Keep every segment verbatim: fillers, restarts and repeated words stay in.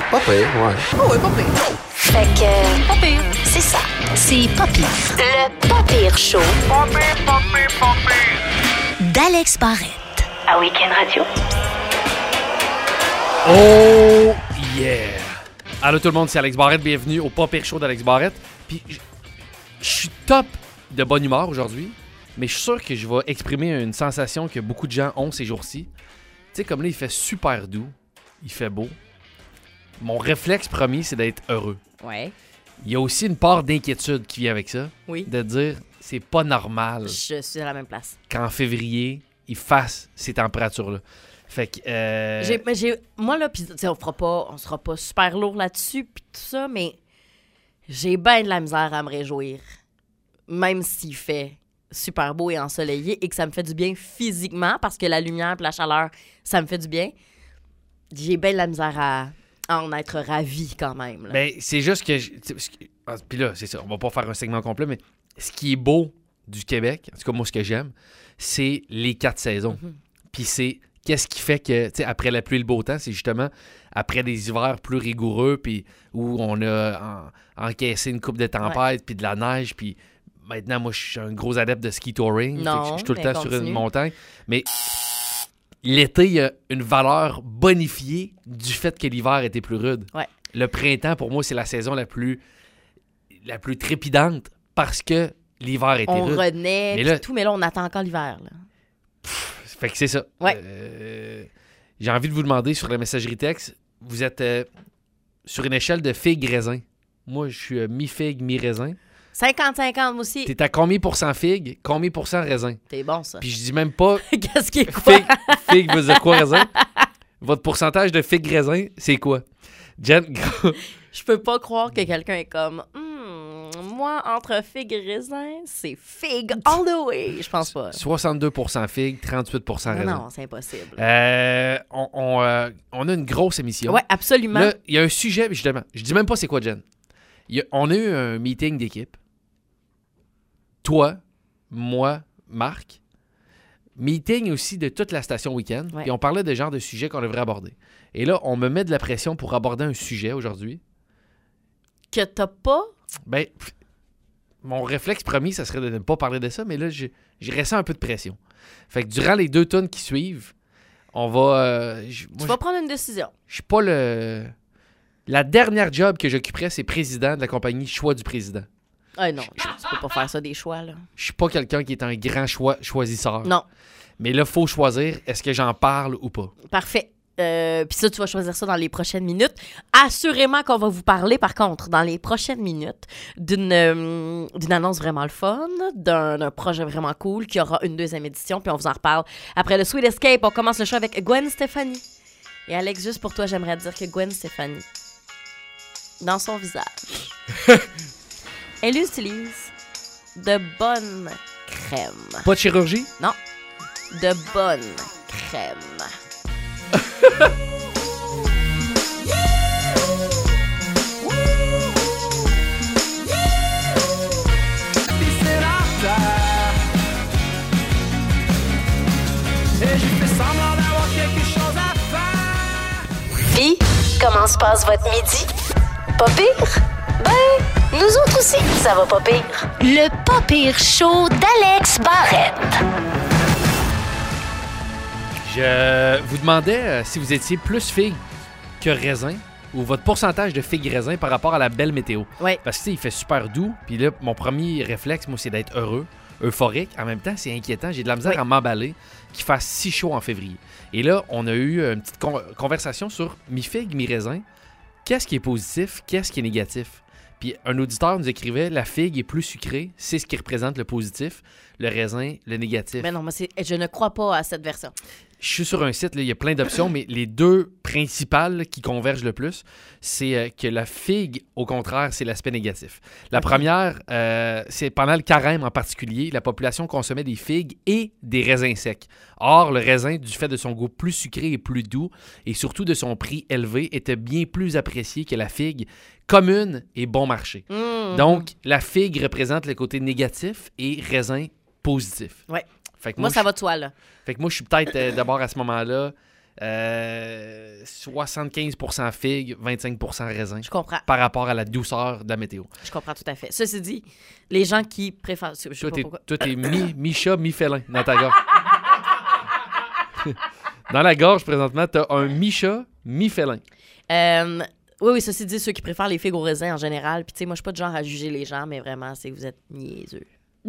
Pas pire, ouais. Oh, ouais, pas pire. Fait que... Pas pire. C'est ça. C'est pas pire. Le pas pire show. Pas pire, pas pire, pas pire. D'Alex Barrette. À Week-end Radio. Oh yeah! Allô tout le monde, c'est Alex Barrette, bienvenue au Pas Pire Show d'Alex Barrette. Puis je suis top de bonne humeur aujourd'hui, mais je suis sûr que je vais exprimer une sensation que beaucoup de gens ont ces jours-ci. Tu sais, comme là, il fait super doux, il fait beau. Mon réflexe premier, c'est d'être heureux. Ouais. Il y a aussi une part d'inquiétude qui vient avec ça. Oui. De dire, c'est pas normal Je suis à la même place. qu'en février, il fasse ces températures-là. Fait que... Euh... J'ai, mais j'ai, moi, là, pis, on fera pas, on sera pas super lourd là-dessus, puis tout ça, mais j'ai bien de la misère à me réjouir. Même s'il fait super beau et ensoleillé et que ça me fait du bien physiquement, parce que la lumière et la chaleur, ça me fait du bien. J'ai bien de la misère à, à en être ravie quand même. Là. Ben, c'est juste que... Ah, puis là, c'est ça, on va pas faire un segment complet, mais ce qui est beau du Québec, en tout cas, moi, ce que j'aime, c'est les quatre saisons. Mm-hmm. Puis c'est... Qu'est-ce qui fait que, tu sais, après la pluie et le beau temps, c'est justement après des hivers plus rigoureux, puis où on a en, encaissé une coupe de tempête, puis de la neige, puis maintenant, moi, je suis un gros adepte de ski touring. Non, je suis tout le temps continue. sur une montagne. Mais l'été, il y a une valeur bonifiée du fait que l'hiver était plus rude. Ouais. Le printemps, pour moi, c'est la saison la plus, la plus trépidante parce que l'hiver était on rude. On renaît, mais là, tout, mais là, on attend encore l'hiver, là. Pff, fait que c'est ça. Ouais. Euh, j'ai envie de vous demander sur la messagerie texte, vous êtes euh, sur une échelle de figue-raisin. Moi, je suis euh, mi-figue, mi-raisin. cinquante cinquante, moi aussi. T'es à combien pour cent figue, combien pour cent raisin? T'es bon, ça. Puis je dis même pas... Qu'est-ce qui est quoi? Figue, figue veut dire quoi, raisin? Votre pourcentage de figue-raisin, c'est quoi? Jen, je peux pas croire que quelqu'un est comme... Hmm, moi, entre figue et raisin, c'est figue all the way. Je pense pas. soixante-deux pour cent figue, trente-huit pour cent raisin. Non, non, c'est impossible. Euh, on, on, euh, on a une grosse émission. Ouais, absolument. Là, il y a un sujet, justement. Je dis même pas c'est quoi, Jen. Il y a, on a eu un meeting d'équipe. Toi, moi, Marc. Meeting aussi de toute la station Week-end. Ouais. Et on parlait de genre de sujets qu'on devrait aborder. Et là, on me met de la pression pour aborder un sujet aujourd'hui. Que t'as pas? Ben, pff, mon réflexe premier, ça serait de ne pas parler de ça, mais là, j'ai, j'ai ressens un peu de pression. Fait que durant les deux tonnes qui suivent, on va... Euh, j- moi, Tu vas prendre une décision. Je suis pas le... La dernière job que j'occuperais, c'est président de la compagnie Choix du président. Ah non, tu peux pas faire ça des choix, là. Je suis pas quelqu'un qui est un grand choix choisisseur. Non. Mais là, il faut choisir, est-ce que j'en parle ou pas? Parfait. Euh, Puis ça, tu vas choisir ça dans les prochaines minutes. Assurément qu'on va vous parler, par contre, dans les prochaines minutes, d'une, euh, d'une annonce vraiment le fun, d'un, d'un projet vraiment cool qui aura une deuxième édition, puis on vous en reparle après le Sweet Escape. On commence le show avec Gwen Stefani. Et Alex, juste pour toi, j'aimerais dire que Gwen Stefani, dans son visage, elle utilise de bonnes crèmes. Pas de chirurgie? Non, de bonnes crèmes. Puis, comment se passe votre midi? Pas pire? Ben, nous autres aussi, ça va pas pire. Le pas pire show d'Alex Barrette. Je vous demandais euh, si vous étiez plus figue que raisin ou votre pourcentage de figue raisin par rapport à la belle météo. Ouais. Parce que tu sais, il fait super doux. Puis là, mon premier réflexe, moi, c'est d'être heureux, euphorique. En même temps, c'est inquiétant. J'ai de la misère Oui. à m'emballer qu'il fasse si chaud en février. Et là, on a eu une petite con- conversation sur mi-figue, mi-raisin. Qu'est-ce qui est positif? Qu'est-ce qui est négatif? Puis un auditeur nous écrivait, la figue est plus sucrée, c'est ce qui représente le positif, le raisin, le négatif. Mais non, moi, c'est, je ne crois pas à cette version. Je suis sur un site, là, il y a plein d'options, mais les deux principales là, qui convergent le plus, c'est euh, que la figue, au contraire, c'est l'aspect négatif. La Okay. première, euh, c'est pendant le carême en particulier, la population consommait des figues et des raisins secs. Or, le raisin, du fait de son goût plus sucré et plus doux, et surtout de son prix élevé, était bien plus apprécié que la figue commune et bon marché. Mmh. Donc, la figue représente le côté négatif et raisin positif. Ouais. Fait que Moi, moi, ça je- va de soi, là. fait que moi, je suis peut-être euh, d'abord à ce moment-là euh, soixante-quinze pour cent figues, vingt-cinq pour cent raisin. Je comprends. Par rapport à la douceur de la météo. Je comprends tout à fait. Ceci dit, les gens qui préfèrent... Je sais Toi, pas t'es, pourquoi. toi, t'es mi, mi-chat, mi-félin dans ta gorge. Dans la gorge, présentement, t'as un mi-chat, mi-félin. Euh, oui, oui, ceci dit, ceux qui préfèrent les figues au raisin en général. Puis, tu sais, moi, je suis pas du genre à juger les gens, mais vraiment, c'est que vous êtes niaiseux.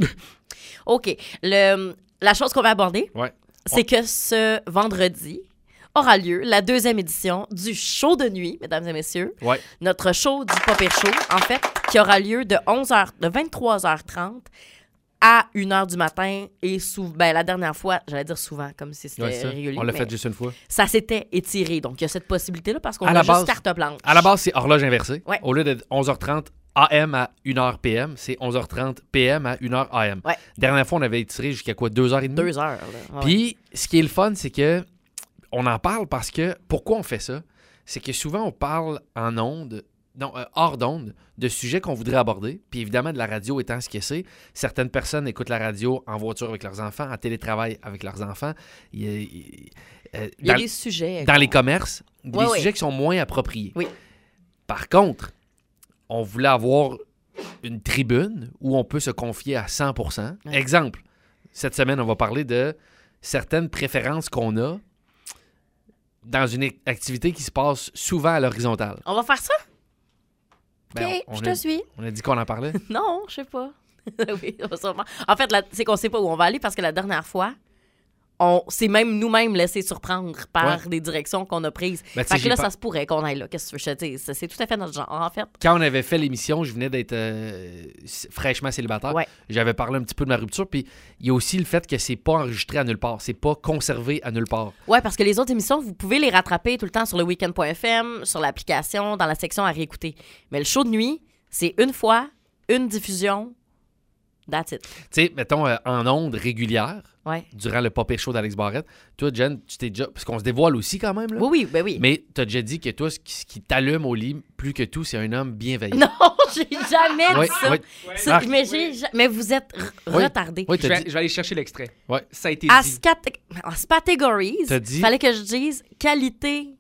OK. Le, la chose qu'on va aborder, Ouais. c'est que ce vendredi aura lieu la deuxième édition du show de nuit, mesdames et messieurs. Ouais. Notre show du Pas Pire Show, en fait, qui aura lieu de, onze heures, de vingt-trois heures trente à une heure du matin. Et sou- ben, la dernière fois, j'allais dire souvent, comme si c'était Ouais, ça. régulier. On l'a mais fait juste une fois. ça s'était étiré. Donc, il y a cette possibilité-là parce qu'on À a la juste base- carte blanche. À la base, c'est horloge inversée. Ouais. Au lieu d'être onze heures trente A M à une heure P M, c'est onze heures trente P M à une heure A M. Ouais. Dernière fois, on avait étiré jusqu'à quoi, deux heures trente? Deux heures. Là. Ouais. Puis, ce qui est le fun, c'est que on en parle parce que, pourquoi on fait ça? C'est que souvent, on parle en ondes, non, euh, hors d'ondes, de sujets qu'on voudrait aborder. Puis évidemment, de la radio étant ce que c'est, certaines personnes écoutent la radio en voiture avec leurs enfants, en télétravail avec leurs enfants. Il y a, il- euh, Il y a dans, des sujets. dans qu'on- les commerces, des Ouais, ouais. sujets qui sont moins appropriés. Oui. Par contre, on voulait avoir une tribune où on peut se confier à cent pour cent. Ouais. Exemple, cette semaine, on va parler de certaines préférences qu'on a dans une activité qui se passe souvent à l'horizontale. On va faire ça? Ben, OK, on, je a, te suis. on a dit qu'on en parlait. Non, je sais pas. Oui, on va sûrement. En fait, la- c'est qu'on sait pas où on va aller parce que la dernière fois, on s'est même nous-mêmes laissé surprendre par Ouais. des directions qu'on a prises. Ben, tu sais, fait que j'ai là, pas- ça se pourrait qu'on aille là. Qu'est-ce que tu veux que je te dise? C'est tout à fait notre genre, en fait. Quand on avait fait l'émission, je venais d'être euh, c- fraîchement célibataire. Ouais. J'avais parlé un petit peu de ma rupture. Puis il y a aussi le fait que c'est pas enregistré à nulle part. C'est pas conservé à nulle part. Ouais, parce que les autres émissions, vous pouvez les rattraper tout le temps sur le weekend point f m, sur l'application, dans la section à réécouter. Mais le show de nuit, c'est une fois, une diffusion, that's it. Tu sais, mettons, euh, en ondes régulières, Ouais. durant le Pas Pire Show d'Alex Barrette, toi, Jen, tu t'es déjà... Parce qu'on se dévoile aussi quand même, là. Oui, oui, ben oui. Mais t'as déjà dit que toi, ce qui, ce qui t'allume au lit, plus que tout, c'est un homme bienveillant. Non, j'ai jamais Ouais, dit ça. ouais. Ça, Marc. mais, j'ai ja- mais vous êtes r- Oui. retardé. Oui, Je t'as vais, dit... je vais aller chercher l'extrait. Ouais. Ça a été À dit. scat- en catégories, T'as il dit- fallait que je dise qualité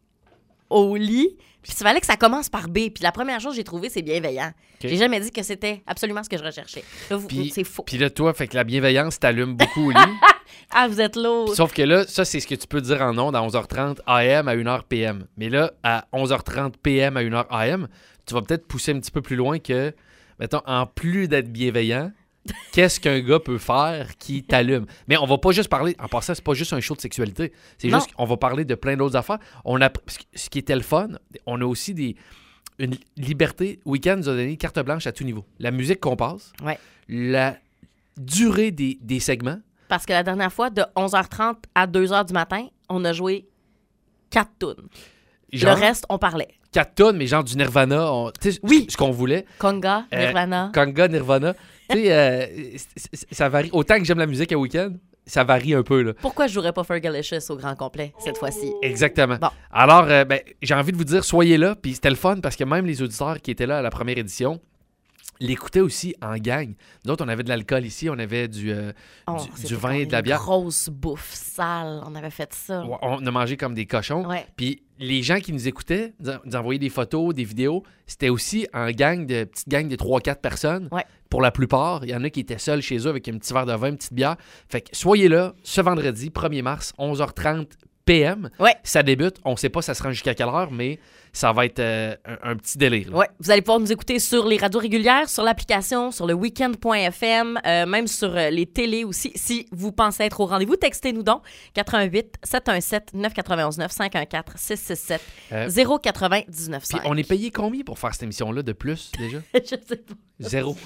au lit. Puis il fallait que ça commence par B. Puis la première chose que j'ai trouvée, c'est bienveillant. OK. J'ai jamais dit que c'était absolument ce que je recherchais. Là, vous- Puis- c'est faux. Puis là, toi, fait que la bienveillance t'allume beaucoup au lit. Ah, vous êtes lourd. Sauf que là, ça, c'est ce que tu peux dire en ondes à onze heures trente A M à une heure P M. Mais là, à onze heures trente P M à une heure A M, tu vas peut-être pousser un petit peu plus loin que, mettons, en plus d'être bienveillant, qu'est-ce qu'un gars peut faire qui t'allume? Mais on va pas juste parler, en passant, c'est pas juste un show de sexualité. C'est Non. juste qu'on va parler de plein d'autres affaires. On a, ce qui était le fun, on a aussi des, une liberté. Weekend nous a donné carte blanche à tout niveau. La musique qu'on passe, Ouais. la durée des, des segments. Parce que la dernière fois, de onze heures trente à deux heures du matin, on a joué quatre tunes. Genre, Le reste, on parlait. quatre tonnes, mais genre du Nirvana. on- tu sais, Oui. Ce qu'on voulait. Conga, Euh, Nirvana. Kanga, Nirvana. Tu sais, euh, c- c- ça varie. Autant que j'aime la musique à week-end, ça varie un peu, là. Pourquoi je jouerais pas Fergalicious au grand complet cette fois-ci? Exactement. Bon. Alors, euh, ben, j'ai envie de vous dire, soyez là. Puis c'était le fun parce que même les auditeurs qui étaient là à la première édition l'écoutaient aussi en gang. Nous autres, on avait de l'alcool ici, on avait du, euh, Oh, du- c'était du vin comme et de la une bière. grosse bouffe sale. On avait fait ça. On a mangé comme des cochons. Ouais. Puis les gens qui nous écoutaient, nous en- nous envoyaient des photos, des vidéos, c'était aussi en gang de petite gang de trois quatre personnes. Ouais. Pour la plupart, il y en a qui étaient seuls chez eux avec un petit verre de vin, une petite bière. Fait que soyez là ce vendredi, premier mars, onze heures trente P M. Ouais. Ça débute. On sait pas ça se rend jusqu'à quelle heure, mais ça va être euh, un, un petit délire. là. Ouais, vous allez pouvoir nous écouter sur les radios régulières, sur l'application, sur le weekend point f m, euh, même sur euh, les télés aussi. Si vous pensez être au rendez-vous, textez-nous donc quatre un huit, sept un sept, neuf neuf neuf, cinq un quatre, six six sept, Euh, zéro quatre-vingt-dix-neuf Puis cinq. on est payé combien pour faire cette émission-là de plus déjà? Je sais pas. Zéro.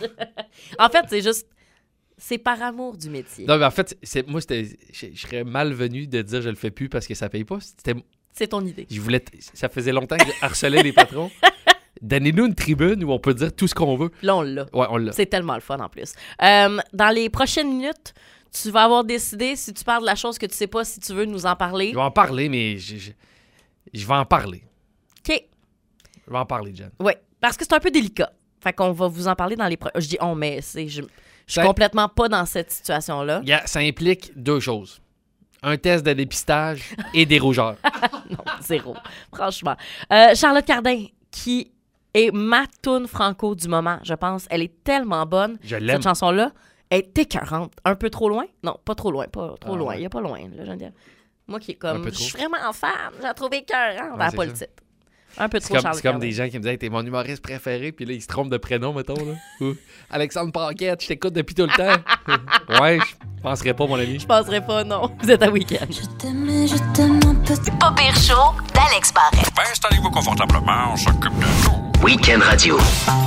En fait, c'est juste... C'est par amour du métier. Non, mais en fait, c'est, moi, c'était, je, je serais malvenu de dire je le fais plus parce que ça paye pas. C'était, C'est ton idée. je voulais, t- ça faisait longtemps que je harcelais les patrons. Donnez-nous une tribune où on peut dire tout ce qu'on veut. Là, on l'a. Ouais, on l'a. C'est tellement le fun en plus. Euh, dans les prochaines minutes, tu vas avoir décidé si tu parles de la chose que tu sais pas, si tu veux nous en parler. Je vais en parler, mais je, je, je vais en parler. OK. Je vais en parler, Jen. Oui, parce que c'est un peu délicat. Fait qu'on va vous en parler dans les... Pro... Je dis on, mais c'est... Je, je suis Ça- complètement pas dans cette situation-là. Yeah, ça implique deux choses. un test de dépistage et des rougeurs. Non, zéro. Franchement. Euh, Charlotte Cardin, qui est ma toune franco du moment, je pense. Elle est tellement bonne. Je l'aime. Cette chanson-là est écœurante. Un peu trop loin? Non, pas trop loin. Pas trop Ah, loin. ouais. Il n'y a pas loin, là, je veux dire. Moi qui est Un comme... peu Je trop. suis vraiment fan. J'ai la trouvé écœurante. Ouais, Elle n'a c'est pas ça. le titre. Un peu C'est trop comme, Charlotte c'est comme Cardin. des gens qui me disaient hey, t'es mon humoriste préféré, puis là, ils se trompent de prénom, mettons. Là. Ou, Alexandre Paquette, je t'écoute depuis tout le temps. Ouais, je penserais pas, mon ami. Je penserais pas, non. Vous êtes à week-end. Je t'aimais, je t'aime un peu. Pas pire chaud d'Alex Barrette. Ben, installez-vous confortablement, on s'occupe de tout. Week-end Radio.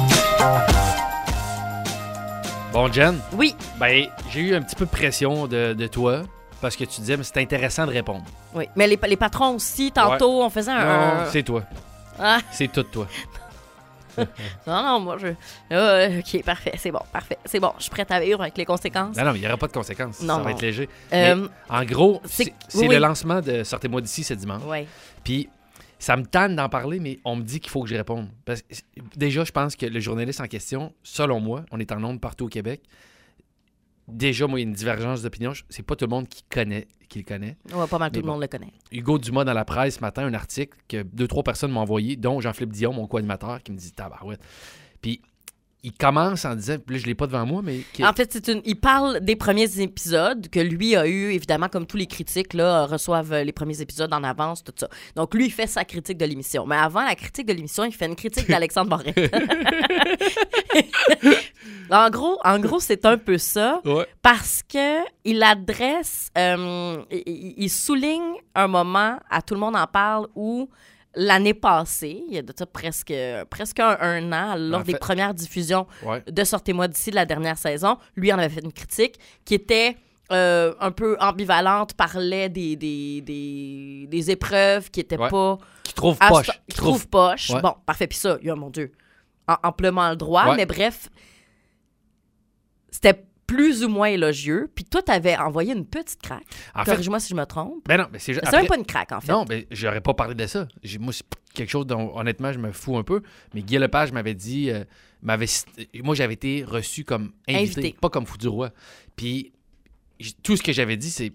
Bon, Jen, Oui. ben, j'ai eu un petit peu de pression de, de toi, parce que tu disais, mais c'est intéressant de répondre. Oui. Mais les, les patrons aussi, tantôt, on faisait un... Non, un- c'est toi. Ah. C'est tout toi. Non, non, moi, je... Euh, OK, parfait. C'est bon, parfait. C'est bon, je suis prête à vivre avec les conséquences. Non, non, mais il n'y aura pas de conséquences. Non, ça va non. être léger. Euh, Mais, en gros, c'est- c'est, c'est oui, le oui. lancement de Sortez-moi d'ici ce dimanche. Ouais. Puis, ça me tente d'en parler, mais on me dit qu'il faut que je réponde. Parce que, déjà, je pense que le journaliste en question, selon moi, on est en ondes partout au Québec. Déjà, moi, il y a une divergence d'opinion. Je- C'est pas tout le monde qui, connaît, qui le connaît. Ouais, pas mal tout Mais le bon. monde le connaît. Hugo Dumas, dans la presse, ce matin, un article que deux, trois personnes m'ont envoyé, dont Jean-Philippe Dion, mon co-animateur, qui me dit « Tabarouette ». Puis, il commence en disant, puis là, je l'ai pas devant moi, mais... qui- En fait, c'est une... il parle des premiers épisodes que lui a eu, évidemment, comme tous les critiques, là, reçoivent les premiers épisodes en avance, tout ça. Donc, lui, il fait sa critique de l'émission. Mais avant la critique de l'émission, il fait une critique d'Alexandre Barrette. en gros, en gros, c'est un peu ça. Ouais. Parce que il adresse, euh, il, il- il souligne un moment, à tout le monde en parle, où l'année passée, il y a de ça presque, presque un, un an, lors En des fait- premières diffusions Ouais. de Sortez-moi d'ici de la dernière saison, lui en avait fait une critique qui était euh, un peu ambivalente, parlait des, des, des, des épreuves qui n'étaient Ouais. pas... Qui trouve à poche. sta- Qui qui trouve poche. Ouais. Bon, parfait. Puis ça, oh mon Dieu, am- amplement le droit. Ouais. Mais bref, c'était plus ou moins élogieux. Puis toi, t'avais envoyé une petite craque. En fait, Corrige-moi si je me trompe. ben non, mais c'est juste... C'est même pas une craque, en fait. Non, mais j'aurais pas parlé de ça. J'ai- Moi, c'est quelque chose dont, honnêtement, je me fous un peu. Mais Guy Lepage m'avait dit... euh, m'avait cité- moi, j'avais été reçu comme invité, Invité. pas comme fou du roi. Puis, j- tout ce que j'avais dit, c'est...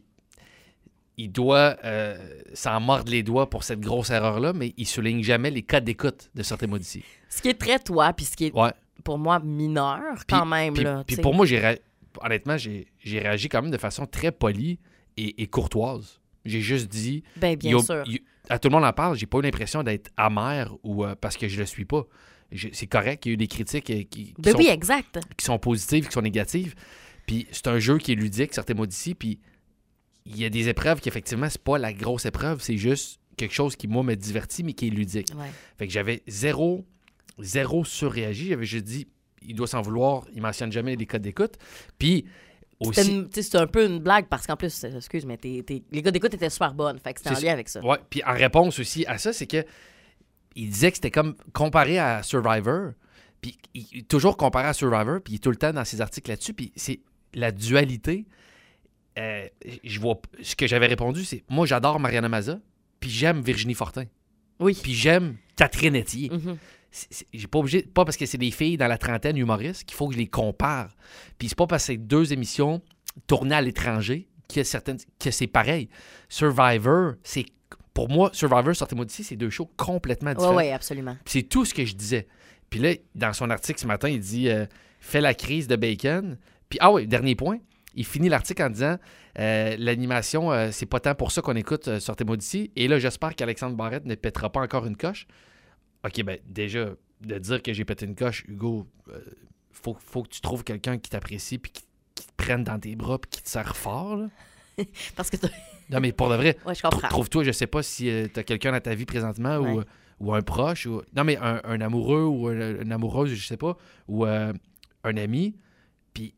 Il doit euh, s'en mordre les doigts pour cette grosse erreur-là, mais il souligne jamais les cas d'écoute de Sortez-moi d'ici. Ce qui est très toi, puis ce qui est, Ouais. pour moi, mineur, Puis- quand même. Puis, là, puis tu sais. pour moi, j'ai ré- honnêtement, j'ai, j'ai réagi quand même de façon très polie et, et courtoise. J'ai juste dit... Ben, bien il y a- sûr. il- à tout le monde en parle, j'ai pas eu l'impression d'être amer ou euh, parce que je le suis pas. J'ai- c'est correct, il y a eu des critiques euh, qui, qui Ben sont, oui, exact. qui sont positives, qui sont négatives. Puis c'est un jeu qui est ludique, Sortez-moi d'ici. Puis il y a des épreuves qui, effectivement, c'est pas la grosse épreuve, c'est juste quelque chose qui, moi, me divertit, mais qui est ludique. Ouais. Fait que j'avais zéro, zéro surréagi. J'avais juste dit, il doit s'en vouloir, il mentionne jamais les codes d'écoute. Puis C'était aussi... une- tu sais, c'était un peu une blague parce qu'en plus, excuse, mais t'es- t'es- les gars d'écoute étaient super bonnes. Fait que c'était en C'est- lien avec ça. Ouais, puis en réponse aussi à ça, c'est que il disait que c'était comme comparé à Survivor, puis il, il- toujours comparé à Survivor, puis il est tout le temps dans ses articles là-dessus, puis c'est la dualité. euh, je vois ce que j'avais répondu, c'est moi j'adore Mariana Maza, puis j'aime Virginie Fortin, Oui. puis j'aime Catherine Etier. Mhm. C'est- c'est- j'ai pas obligé, pas parce que c'est des filles dans la trentaine humoristes qu'il faut que je les compare. Puis c'est pas parce que c'est deux émissions tournées à l'étranger que certaines que c'est pareil. Survivor, c'est pour moi Survivor, Sortez-moi d'ici, c'est deux shows complètement Ouais, différents. ouais, absolument. Puis c'est tout ce que je disais. Puis là, dans son article ce matin, il dit euh, fait la crise de Bacon. Puis ah oui, dernier point, il finit l'article en disant euh, l'animation, euh, c'est pas tant pour ça qu'on écoute euh, Sortez-moi d'ici. Et là, j'espère qu'Alexandre Barrette ne pètera pas encore une coche. OK, ben déjà, de dire que j'ai pété une coche, Hugo, euh, faut, faut que tu trouves quelqu'un qui t'apprécie puis qui, qui te prenne dans tes bras puis qui te serre fort. Là. Parce que t'as- Non, mais pour de vrai, Ouais, je trou- comprends. trouve-toi, je sais pas si euh, t'as quelqu'un dans ta vie présentement ou, Ouais. ou un proche, ou non, mais un, un amoureux ou un- une amoureuse, je sais pas, ou euh, un ami, puis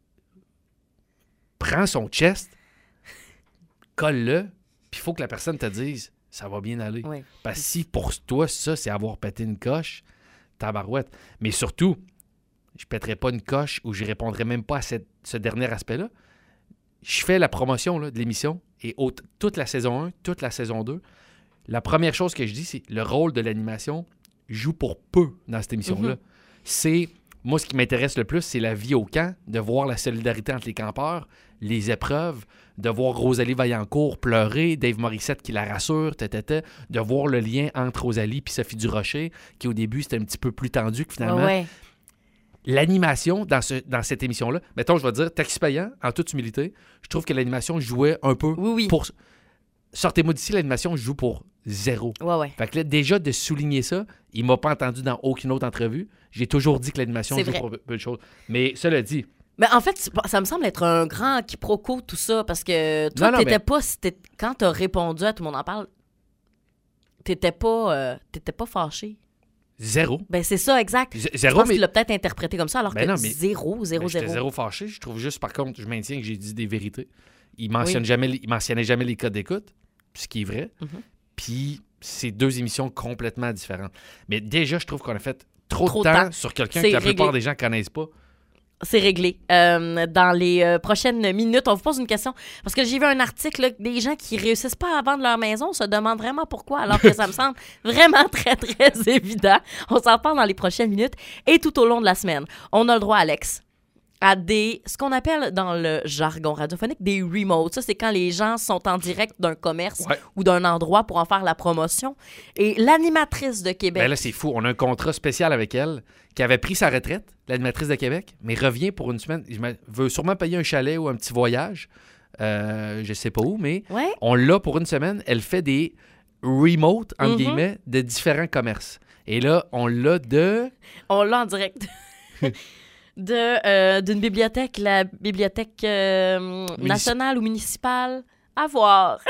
prends son chest, colle-le, puis il faut que la personne te dise ça va bien aller. Ouais. Parce que si pour toi, ça, c'est avoir pété une coche, tabarouette. Mais surtout, je pèterai pas une coche ou je répondrai même pas à cette- ce dernier aspect-là. Je fais la promotion là, de l'émission et au- toute la saison un, toute la saison deux, la première chose que je dis, c'est le rôle de l'animation joue pour peu dans cette émission-là. Mhm. C'est moi, ce qui m'intéresse le plus, c'est la vie au camp, de voir la solidarité entre les campeurs, les épreuves, de voir Rosalie Vaillancourt pleurer, Dave Morissette qui la rassure, tata, de voir le lien entre Rosalie et Sophie Durocher, qui au début, c'était un petit peu plus tendu que finalement... Ouais, ouais. L'animation dans, ce, dans cette émission-là, mettons, je vais dire, Taxi payant, en toute humilité, je trouve que l'animation jouait un peu Oui, oui. pour... Sortez-moi d'ici, l'animation joue pour zéro. Ouais, ouais. Fait que là, déjà, de souligner ça, il m'a pas entendu dans aucune autre entrevue. J'ai toujours dit que l'animation C'est joue vrai. pour peu de choses. Mais cela dit... Mais en fait, c'est pas- ça me semble être un grand quiproquo, tout ça, parce que toi, Non, non, t'étais mais- pas... si t'es- Quand t'as répondu à Tout le monde en parle, t'étais pas, euh, t'étais pas fâché. Zéro. Ben, c'est ça, exact. Z- Je zéro, pense mais... qu'il l'a peut-être interprété comme ça, alors Ben que non, mais- zéro, zéro, Ben, j'étais zéro. zéro fâché. Je trouve juste, par contre, je maintiens que j'ai dit des vérités. Il mentionne Oui. jamais, il mentionnait jamais les codes d'écoute, ce qui est vrai. Mhm. Puis, c'est deux émissions complètement différentes. Mais déjà, je trouve qu'on a fait trop, Trop de de temps, temps. sur quelqu'un C'est que la plupart réglé. des gens connaissent pas. C'est réglé. Euh, dans les euh, prochaines minutes, on vous pose une question. Parce que j'ai vu un article, là, des gens qui réussissent pas à vendre leur maison se demandent vraiment pourquoi, alors que ça me semble vraiment très, très évident. On s'en parle dans les prochaines minutes et tout au long de la semaine. On a le droit, Alex, à des, ce qu'on appelle dans le jargon radiophonique, des remotes. Ça, c'est quand les gens sont en direct d'un commerce Ouais. ou d'un endroit pour en faire la promotion. Et l'animatrice de Québec... Ben là, c'est fou. On a un contrat spécial avec elle qui avait pris sa retraite, l'animatrice de Québec, mais revient pour une semaine. Je me- veut sûrement payer un chalet ou un petit voyage. Euh, je sais pas où, mais Ouais. on l'a pour une semaine. Elle fait des remotes, entre Mhm. guillemets, de différents commerces. Et là, on l'a de... On l'a en direct. de euh, d'une bibliothèque, la bibliothèque euh, nationale ou municipale. À voir.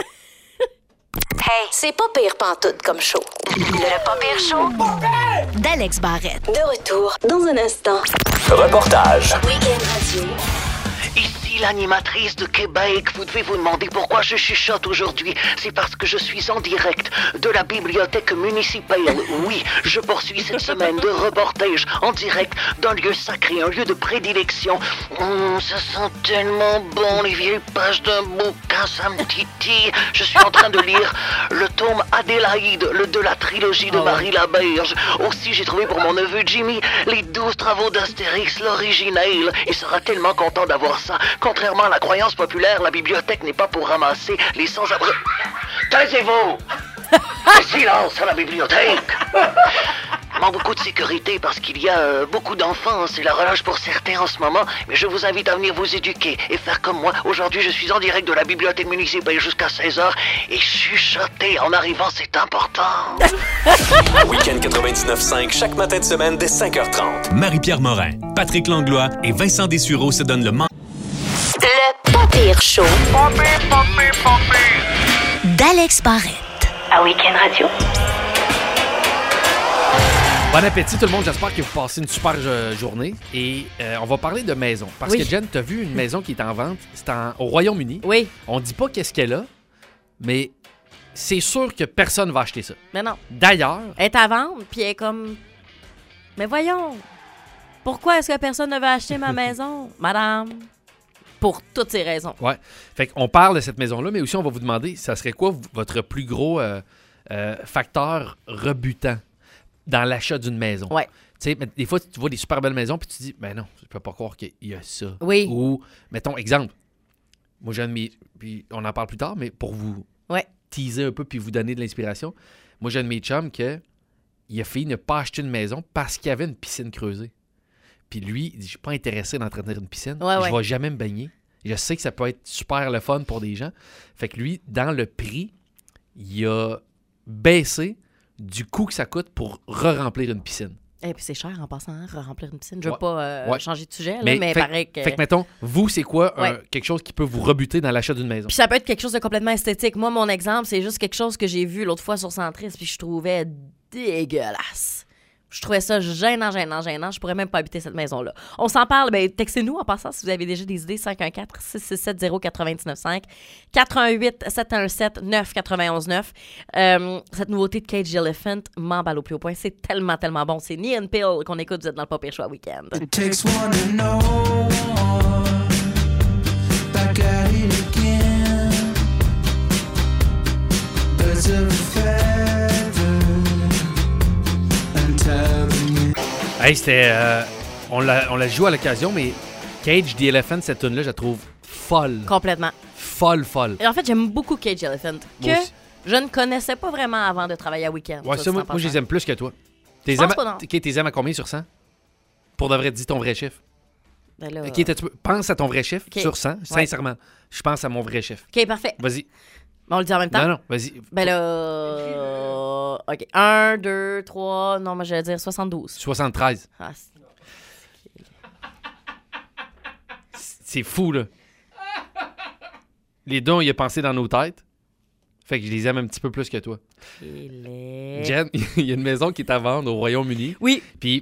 Hey, c'est pas pire pantoute comme show. Le pas pire show d'Alex Barrette. De retour dans un instant. Reportage. Week-end radio. Ici l'animatrice de Québec. Vous devez vous demander pourquoi je chuchote aujourd'hui. C'est parce que je suis en direct de la bibliothèque municipale. Oui, je poursuis cette semaine de reportage en direct d'un lieu sacré, un lieu de prédilection. Hum, ça sent tellement bon, les vieilles pages d'un bouquin, ça me titille. Je suis en train de lire le tome Adélaïde, le de la trilogie de Oh. Marie Laberge. Aussi, j'ai trouvé pour mon neveu Jimmy les douze travaux d'Astérix, l'original. Il sera tellement content d'avoir ça. Contrairement à la croyance populaire, la bibliothèque n'est pas pour ramasser les sans-abri. Taisez-vous! Silence à la bibliothèque! Il manque beaucoup de sécurité parce qu'il y a euh, beaucoup d'enfants. C'est la relâche pour certains en ce moment. Mais je vous invite à venir vous éduquer et faire comme moi. Aujourd'hui, je suis en direct de la bibliothèque municipale jusqu'à seize heures et chuchoter en arrivant, c'est important. Week-end quatre-vingt-dix-neuf cinq, chaque matin de semaine dès cinq heures trente. Marie-Pierre Morin, Patrick Langlois et Vincent Dessureau se donnent le man- Le pas pire show d'Alex Barrette. À Week-end radio. Bon appétit tout le monde, j'espère que vous passez une super euh, journée. Et euh, on va parler de maison. Parce Oui. que Jen, t'as vu une maison qui est en vente, c'est en- au Royaume-Uni. Oui, On dit pas qu'est-ce qu'elle a, mais c'est sûr que personne va acheter ça. mais non. D'ailleurs, Elle est à vendre, puis elle est comme... Mais voyons, pourquoi est-ce que personne ne veut acheter ma maison, madame? Pour toutes ces raisons. ouais. Fait qu'on parle de cette maison-là, mais aussi on va vous demander, ça serait quoi v- votre plus gros euh, euh, facteur rebutant dans l'achat d'une maison? Ouais. Tu sais, mais des fois, tu vois des super belles maisons, puis tu te dis, ben non, je peux pas croire qu'il y a ça. Oui. Ou, mettons, exemple, moi j'ai un de mes, puis on en parle plus tard, mais pour vous Ouais. teaser un peu puis vous donner de l'inspiration, moi j'ai un de mes chums que il a failli ne pas acheter une maison parce qu'il y avait une piscine creusée. Puis lui, il dit, je suis pas intéressé d'entretenir une piscine. Ouais, je ouais. vais jamais me baigner. Je sais que ça peut être super le fun pour des gens. Fait que lui, dans le prix, il a baissé du coût que ça coûte pour re-remplir une piscine. Et puis c'est cher en passant, hein, remplir une piscine. Je veux Ouais. pas euh, Ouais. changer de sujet, là, mais, fait, pareil que... fait que, mettons, vous, c'est quoi un- Ouais. quelque chose qui peut vous rebuter dans l'achat d'une maison? Puis ça peut être quelque chose de complètement esthétique. Moi, mon exemple, c'est juste quelque chose que j'ai vu l'autre fois sur Centris, puis je trouvais dégueulasse. Je trouvais ça gênant, gênant, gênant. Je pourrais même pas habiter cette maison-là. On s'en parle. Ben, textez-nous en passant si vous avez déjà des idées. cinq un quatre, six six sept, zéro neuf neuf cinq. quatre un huit, sept un sept, neuf neuf un neuf. Euh, cette nouveauté de Cage Elephant m'emballe au plus haut point. C'est tellement, tellement bon. C'est Knee and Pill qu'on écoute. Vous êtes dans le Pas Pire Show à Week-end. It takes one to know one. Back at it again. Birds of a feather and tell me. Hey, c'était euh, on la, on la joue à l'occasion, mais Cage the Elephant, cette tune-là, je la trouve folle. Complètement. Folle, folle. Et en fait, j'aime beaucoup Cage the Elephant, Moi que aussi. je ne connaissais pas vraiment avant de travailler à Week-end. Ouais, ça, moi, moi, je les aime plus que toi. T'es pense aimes, pas, non. à- ok, t'es aimes à combien sur cent? Pour de vrai, dis ton vrai chiffre. Ben là, Ok, t'as- pense à ton vrai chiffre Ok. sur cent, sincèrement. Je pense à mon vrai chiffre. OK, parfait. Vas-y. On le dit en même temps? Non, non, vas-y. Ben là... euh, OK. un, deux, trois... Non, moi, j'allais dire soixante-douze. soixante-treize. Ah, c'est- C'est fou, là. Les deux, on y a pensé dans nos têtes. Fait que je les aime un petit peu plus que toi. il est- Jen, il y a une maison qui est à vendre au Royaume-Uni. Oui. Puis,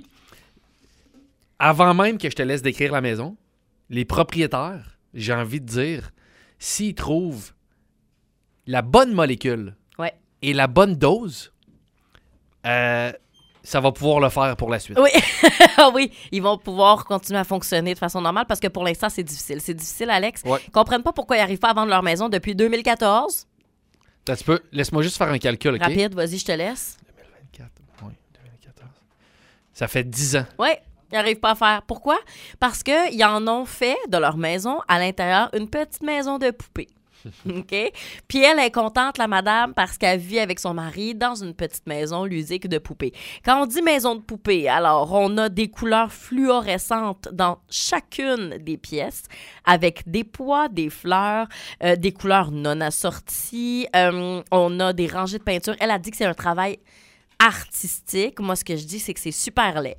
avant même que je te laisse décrire la maison, les propriétaires, j'ai envie de dire, s'ils trouvent la bonne molécule Ouais. et la bonne dose, euh, ça va pouvoir le faire pour la suite. Oui. Ah oui, ils vont pouvoir continuer à fonctionner de façon normale parce que pour l'instant, c'est difficile. C'est difficile, Alex. Ouais. Ils comprennent pas pourquoi ils n'arrivent pas à vendre leur maison depuis deux mille quatorze. Attends, tu peux, laisse-moi juste faire un calcul, OK? Rapide, vas-y, je te laisse. deux mille vingt-quatre, ouais, deux mille quatorze. Ça fait dix ans. Oui, ils n'arrivent pas à faire. Pourquoi? Parce qu'ils en ont fait de leur maison à l'intérieur une petite maison de poupée. OK? Puis elle est contente, la madame, parce qu'elle vit avec son mari dans une petite maison ludique de poupée. Quand on dit maison de poupée, alors on a des couleurs fluorescentes dans chacune des pièces, avec des pois, des fleurs, euh, des couleurs non assorties. Euh, on a des rangées de peinture. Elle a dit que c'est un travail artistique. Moi, ce que je dis, c'est que c'est super laid.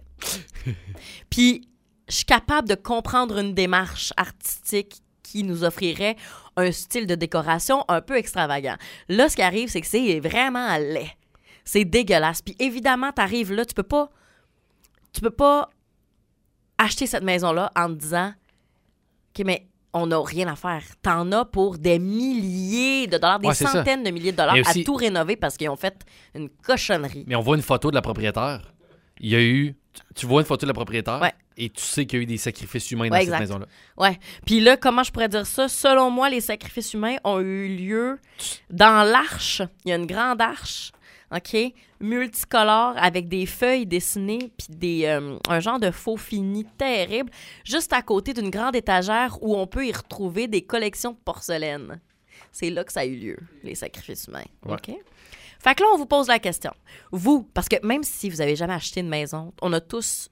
Puis, je suis capable de comprendre une démarche artistique qui nous offrirait un style de décoration un peu extravagant. Là, ce qui arrive, c'est que c'est vraiment laid. C'est dégueulasse. Puis évidemment, tu arrives là, tu peux pas tu peux pas acheter cette maison-là en te disant « OK, mais on n'a rien à faire. » T'en as pour des milliers de dollars, des Ouais, c'est ça. centaines de milliers de dollars Mais aussi- à tout rénover parce qu'ils ont fait une cochonnerie. Mais on voit une photo de la propriétaire. Il y a eu... tu- Tu vois une photo de la propriétaire Ouais. et tu sais qu'il y a eu des sacrifices humains dans Ouais, cette exact. maison-là. Ouais. Puis là, comment je pourrais dire ça? Selon moi, les sacrifices humains ont eu lieu dans l'arche. Il y a une grande arche, OK? Multicolore, avec des feuilles dessinées, puis des, euh, un genre de faux fini terrible, juste à côté d'une grande étagère où on peut y retrouver des collections de porcelaine. C'est là que ça a eu lieu, les sacrifices humains. Ouais. OK? Fait que là, on vous pose la question. Vous, parce que même si vous avez jamais acheté une maison, on a tous...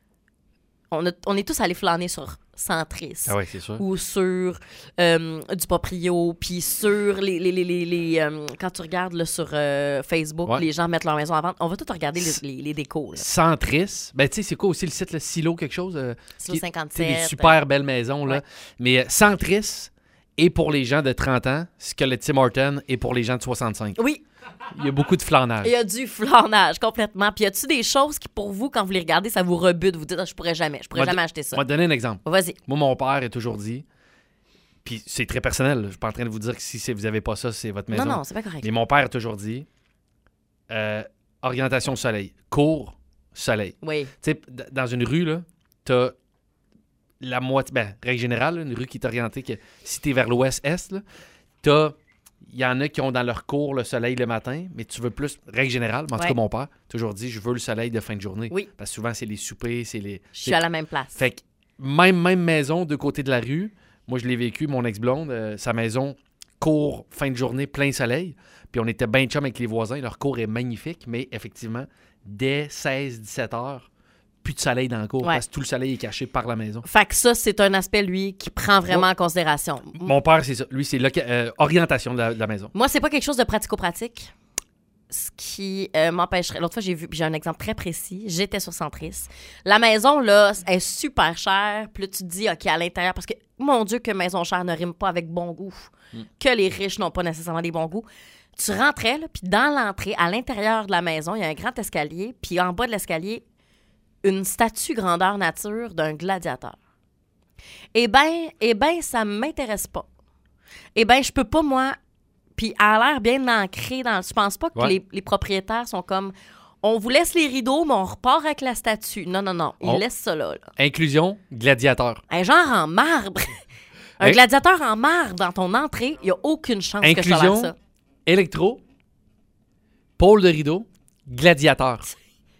On, a- on est tous allés flâner sur Centris. Ah ouais, c'est sûr. Ou sur euh, du Proprio, puis sur les... les, les, les, les, euh, quand tu regardes là, sur euh, Facebook, Ouais. les gens mettent leur maison à vendre. On va tout regarder les, les, les décos. Là. Centris. Ben, tu sais, c'est quoi aussi le site, le Silo, quelque chose? euh, Silo qui- tu sais, cinquante-sept. des super belles maisons, là. Ouais. Mais euh, Centris est pour les gens de trente ans, ce que le Tim Horton est pour les gens de soixante-cinq. Oui, Il y a beaucoup de flânage. il y a du flânage complètement. Puis y a-tu des choses qui, pour vous, quand vous les regardez, ça vous rebute? Vous dites, ah, je pourrais jamais, je pourrais Moi, jamais de- acheter ça. On va te donner un exemple. Vas-y. Moi, mon père a toujours dit, puis c'est très personnel, là, je suis pas en train de vous dire que si c'est- vous n'avez pas ça, c'est votre maison. Non, non, c'est pas correct. Mais mon père a toujours dit, euh, orientation soleil, cours soleil. Oui. Tu sais, d- dans une rue, là, t'as la moitié, ben, règle générale, là, une rue qui est orientée, que si t'es vers l'ouest-est, là, t'as, il y en a qui ont dans leur cours le soleil le matin, mais tu veux plus, règle générale, mais en tout Ouais. cas, mon père a toujours dit, je veux le soleil de fin de journée. Oui. Parce que souvent, c'est les soupers, c'est les... Je suis à la même place. Fait que même, même maison, de côté de la rue, moi, je l'ai vécu, mon ex-blonde, euh, sa maison, cours, fin de journée, plein soleil. Puis on était bien chum avec les voisins. Leur cours est magnifique, mais effectivement, dès seize dix-sept heures, plus de soleil dans le cours Ouais. parce que tout le soleil est caché par la maison. Fait que ça, c'est un aspect, lui, qui prend vraiment Ouais. en considération. Mon père, c'est ça. Lui, c'est loca- euh, orientation de la, de la maison. Moi, c'est pas quelque chose de pratico-pratique. Ce qui euh, m'empêcherait. L'autre fois, j'ai vu, puis j'ai un exemple très précis. J'étais sur Centris. La maison, là, est super chère. Puis là, tu te dis, OK, à l'intérieur, parce que, mon Dieu, que maison chère ne rime pas avec bon goût. Que les riches n'ont pas nécessairement des bons goûts. Tu rentrais, là, puis dans l'entrée, à l'intérieur de la maison, il y a un grand escalier. Puis en bas de l'escalier, une statue grandeur nature d'un gladiateur. Eh bien, eh ben, ça m'intéresse pas. Eh bien, je peux pas, moi... Puis elle a l'air bien ancrée dans... Je pense pas que Ouais. les, les propriétaires sont comme... On vous laisse les rideaux, mais on repart avec la statue. Non, non, non. Ils On- laissent ça là, là. Inclusion, gladiateur. Un genre en marbre. Un Hein? gladiateur en marbre dans ton entrée, il n'y a aucune chance que je tolère Inclusion, ça. électro, pôle de rideau, gladiateur.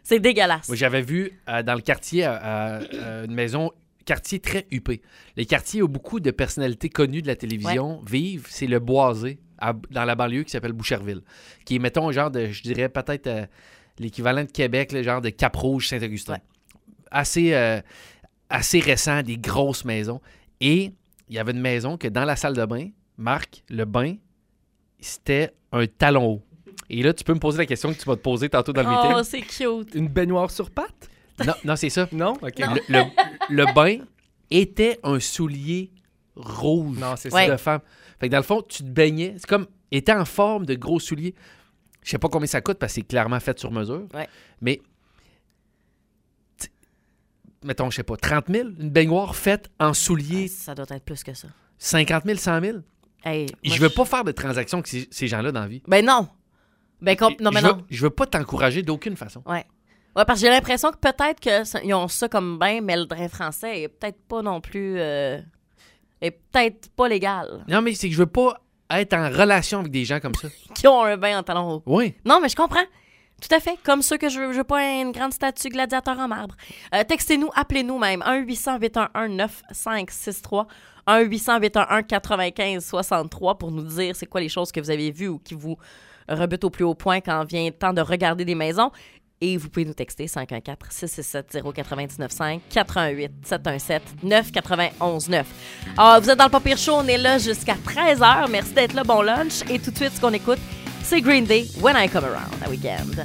C'est dégueulasse. Moi, j'avais vu euh, dans le quartier, euh, euh, une maison, quartier très huppé. Les quartiers où beaucoup de personnalités connues de la télévision vivent, c'est le Boisé, à- dans la banlieue, qui s'appelle Boucherville. Qui est, mettons, genre de, je dirais peut-être euh, l'équivalent de Québec, le genre de Cap-Rouge, Saint-Augustin. Ouais. Assez, euh, assez récent, des grosses maisons. Et il y avait une maison que dans la salle de bain, Marc, le bain, c'était un talon haut. Et là, tu peux me poser la question que tu vas te poser tantôt dans le Oh, meeting. c'est cute. Une baignoire sur pattes? Non, non, c'est ça. Non? OK. Non. Le, le- le bain était un soulier rouge Non, c'est Ouais. de femme. Fait que dans le fond, tu te baignais. C'est comme, était en forme de gros souliers. Je sais pas combien ça coûte parce que c'est clairement fait sur mesure. Ouais. Mais, t- mettons, je sais pas, trente mille, une baignoire faite en souliers, Ça doit être plus que ça. cinquante mille, cent mille. Hey, Je moi, veux pas faire de transactions avec ces, ces gens-là dans la vie. Ben non. Ben com- non, mais je, veux, non. je veux pas t'encourager d'aucune façon. Ouais. Ouais, parce que j'ai l'impression que peut-être qu'ils ont ça comme bain, mais le drain français est peut-être pas non plus. Euh, est peut-être pas légal. Non, mais c'est que je veux pas être en relation avec des gens comme ça. Qui ont un bain en talons hauts. Oui. Non, mais je comprends. Tout à fait. Comme ceux que je veux, je veux pas une grande statue gladiateur en marbre. Euh, textez-nous, appelez-nous même. un huit cents, huit un un, neuf cinq six trois. un huit cents, huit un un, quatre-vingt-quinze soixante-trois pour nous dire c'est quoi les choses que vous avez vues ou qui vous rebutent au plus haut point quand vient le temps de regarder des maisons. Et vous pouvez nous texter cinq un quatre, six six sept, zéro neuf neuf cinq, quatre un huit, sept un sept, neuf neuf neuf. Ah, vous êtes dans le Pas Pire Show, on est là jusqu'à treize heures. Merci d'être là, bon lunch. Et tout de suite, ce qu'on écoute, c'est Green Day, When I Come Around, à Weekend.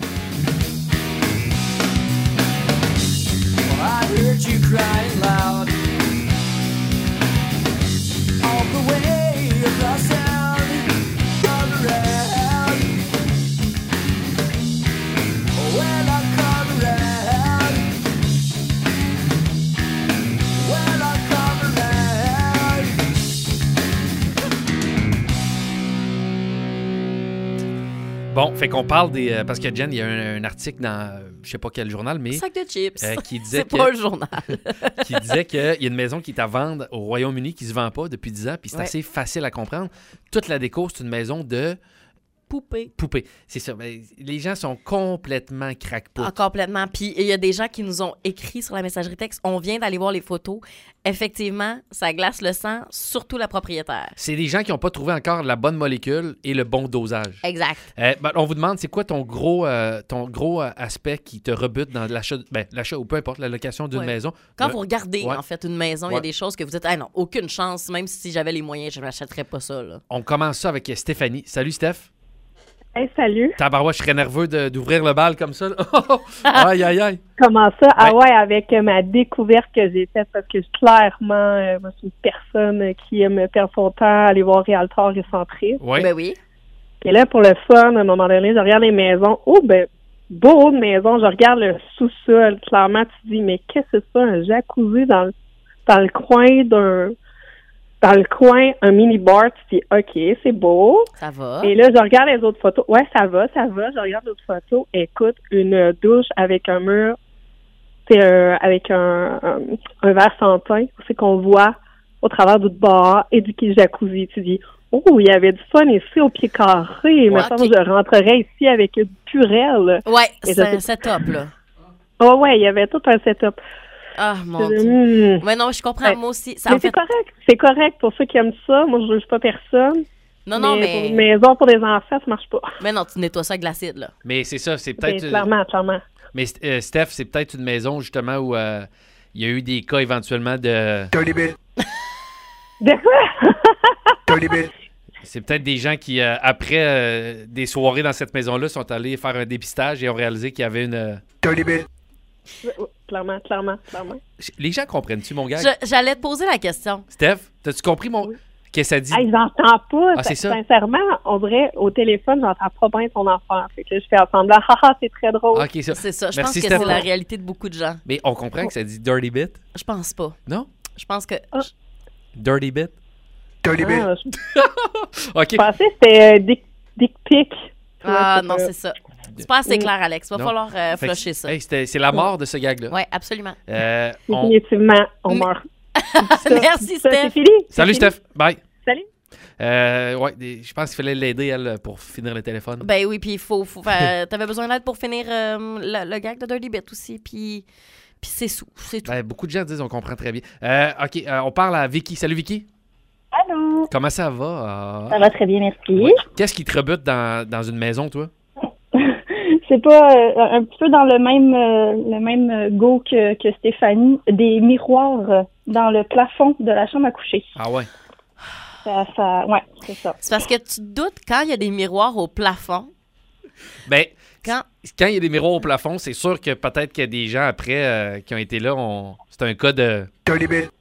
I heard you crying loud all the way across town, come around. When I come around, when I come around. Bon, fait qu'on parle des... euh, parce que Jen, il y a un, un article dans, euh, je sais pas quel journal, mais Sac de chips. euh, qui disait C'est que... pas un journal. qui disait qu'il y a une maison qui est à vendre au Royaume-Uni qui se vend pas depuis dix ans, puis c'est Ouais. assez facile à comprendre. Toute la déco, c'est une maison de Poupée. poupées. C'est ça. Ben, les gens sont complètement crackpots. Ah, complètement. Puis il y a des gens qui nous ont écrit sur la messagerie texte. On vient d'aller voir les photos. Effectivement, ça glace le sang, surtout la propriétaire. C'est des gens qui n'ont pas trouvé encore la bonne molécule et le bon dosage. Exact. Euh, ben, on vous demande, c'est quoi ton gros, euh, ton gros euh, aspect qui te rebute dans l'achat, ben, l'achat ou peu importe, la location d'une Ouais. maison? Quand Le- vous regardez, Ouais. en fait, une maison, il y a Ouais. des choses que vous dites, ah non, aucune chance, même si j'avais les moyens, je ne m'achèterais pas ça. Là. On commence ça avec Stéphanie. Salut, Steph. Hey, salut. Tabarouette, je serais nerveux de- d'ouvrir le bal comme ça. là. aïe, aïe, aïe. Comment ça? Ah Ouais. ouais, avec euh, ma découverte que j'ai faite, parce que clairement, euh, moi, je suis une personne euh, qui aime perdre son temps, aller voir Realtor et centriste. Ouais. Ben oui. Et là, pour le fun, à un moment donné, je regarde les maisons. Oh, ben, beau de maison. Je regarde le sous-sol. Clairement, tu te dis, mais qu'est-ce que c'est ça? Un jacuzzi dans le, dans le coin d'un... Dans le coin, un mini-bar. Tu te dis, OK, c'est beau. Ça va. Et là, je regarde les autres photos. Ouais, ça va, ça va. Je regarde les autres photos. Écoute, une douche avec un mur, c'est un, avec un, un, un verre santin. C'est qu'on voit au travers du bar et du jacuzzi. Tu dis, oh, il y avait du fun ici au pied carré. Il me Ouais, semble ok. que je rentrerais ici avec une purelle. Ouais, Et c'est je- un setup, là. Oh ouais, il y avait tout un setup. Ah, mon Je- Dieu. hmm. Mais non, je comprends, Ouais. moi aussi. Ça, Mais en c'est fait... correct. C'est correct pour ceux qui aiment ça. Moi, je juge pas personne. Non, non, mais... mais... pour une maison pour des enfants, ça marche pas. Mais non, tu nettoies ça avec de l'acide, là. Mais c'est ça, c'est Mais peut-être... clairement, clairement. Mais euh, Steph, c'est peut-être une maison justement où euh, il y a eu des cas éventuellement de... De quoi? C'est peut-être des gens qui, euh, après euh, des soirées dans cette maison-là, sont allés faire un dépistage et ont réalisé qu'il y avait une... euh, Clairement, clairement, clairement. Les gens comprennent-tu, mon gars? Je- J'allais te poser la question. Steph, t'as-tu compris mon... Qu'est-ce que ça dit? Hey, j'entends pas. Ah, c'est ça? Sincèrement, on dirait au téléphone, j'entends pas bien ton enfant. Fait que là, je fais semblant. Haha, c'est très drôle. OK, ça. C'est ça. Je Merci, pense que Steph. c'est la réalité de beaucoup de gens. Mais on comprend que ça dit dirty bit? Je pense pas. Non? Je pense que... Ah. Dirty bit? Ah, je OK. pensais que c'était euh, dick, dick pic. Ah, Ouais, non, c'est c'est ça. C'est pas assez clair, Alex. Va Non. falloir euh, Fait que- flusher ça. Hey, c'était- c'est la mort de ce gag-là. Ouais, absolument. Euh, on- Définitivement, on Mais- meurt. Merci, Ça, Steph. C'est fini. C'est Salut, fini. Steph. Bye. Salut. Euh, ouais, des- je pense qu'il fallait l'aider, elle, pour finir le téléphone. Ben oui, puis il faut... faut faire- t'avais besoin d'aide pour finir euh, le, le gag de Dirty Bit aussi, puis... Puis c'est sous, c'est tout. Ben, beaucoup de gens disent on comprend très bien. Euh, OK, euh, on parle à Vicky. Salut, Vicky. Allô? Comment ça va? Ça va très bien, merci. Oui. Qu'est-ce qui te rebute dans, dans une maison, toi? C'est pas euh, un petit peu dans le même euh, le même euh, go que, que Stéphanie, des miroirs euh, dans le plafond de la chambre à coucher. Ah ouais? Ça, ça, ouais, c'est ça. C'est parce que tu te doutes quand il y a des miroirs au plafond. Ben, Quand... quand il y a des miroirs au plafond, c'est sûr que peut-être qu'il y a des gens après euh, qui ont été là. On... C'est un cas de... Dirty Bit.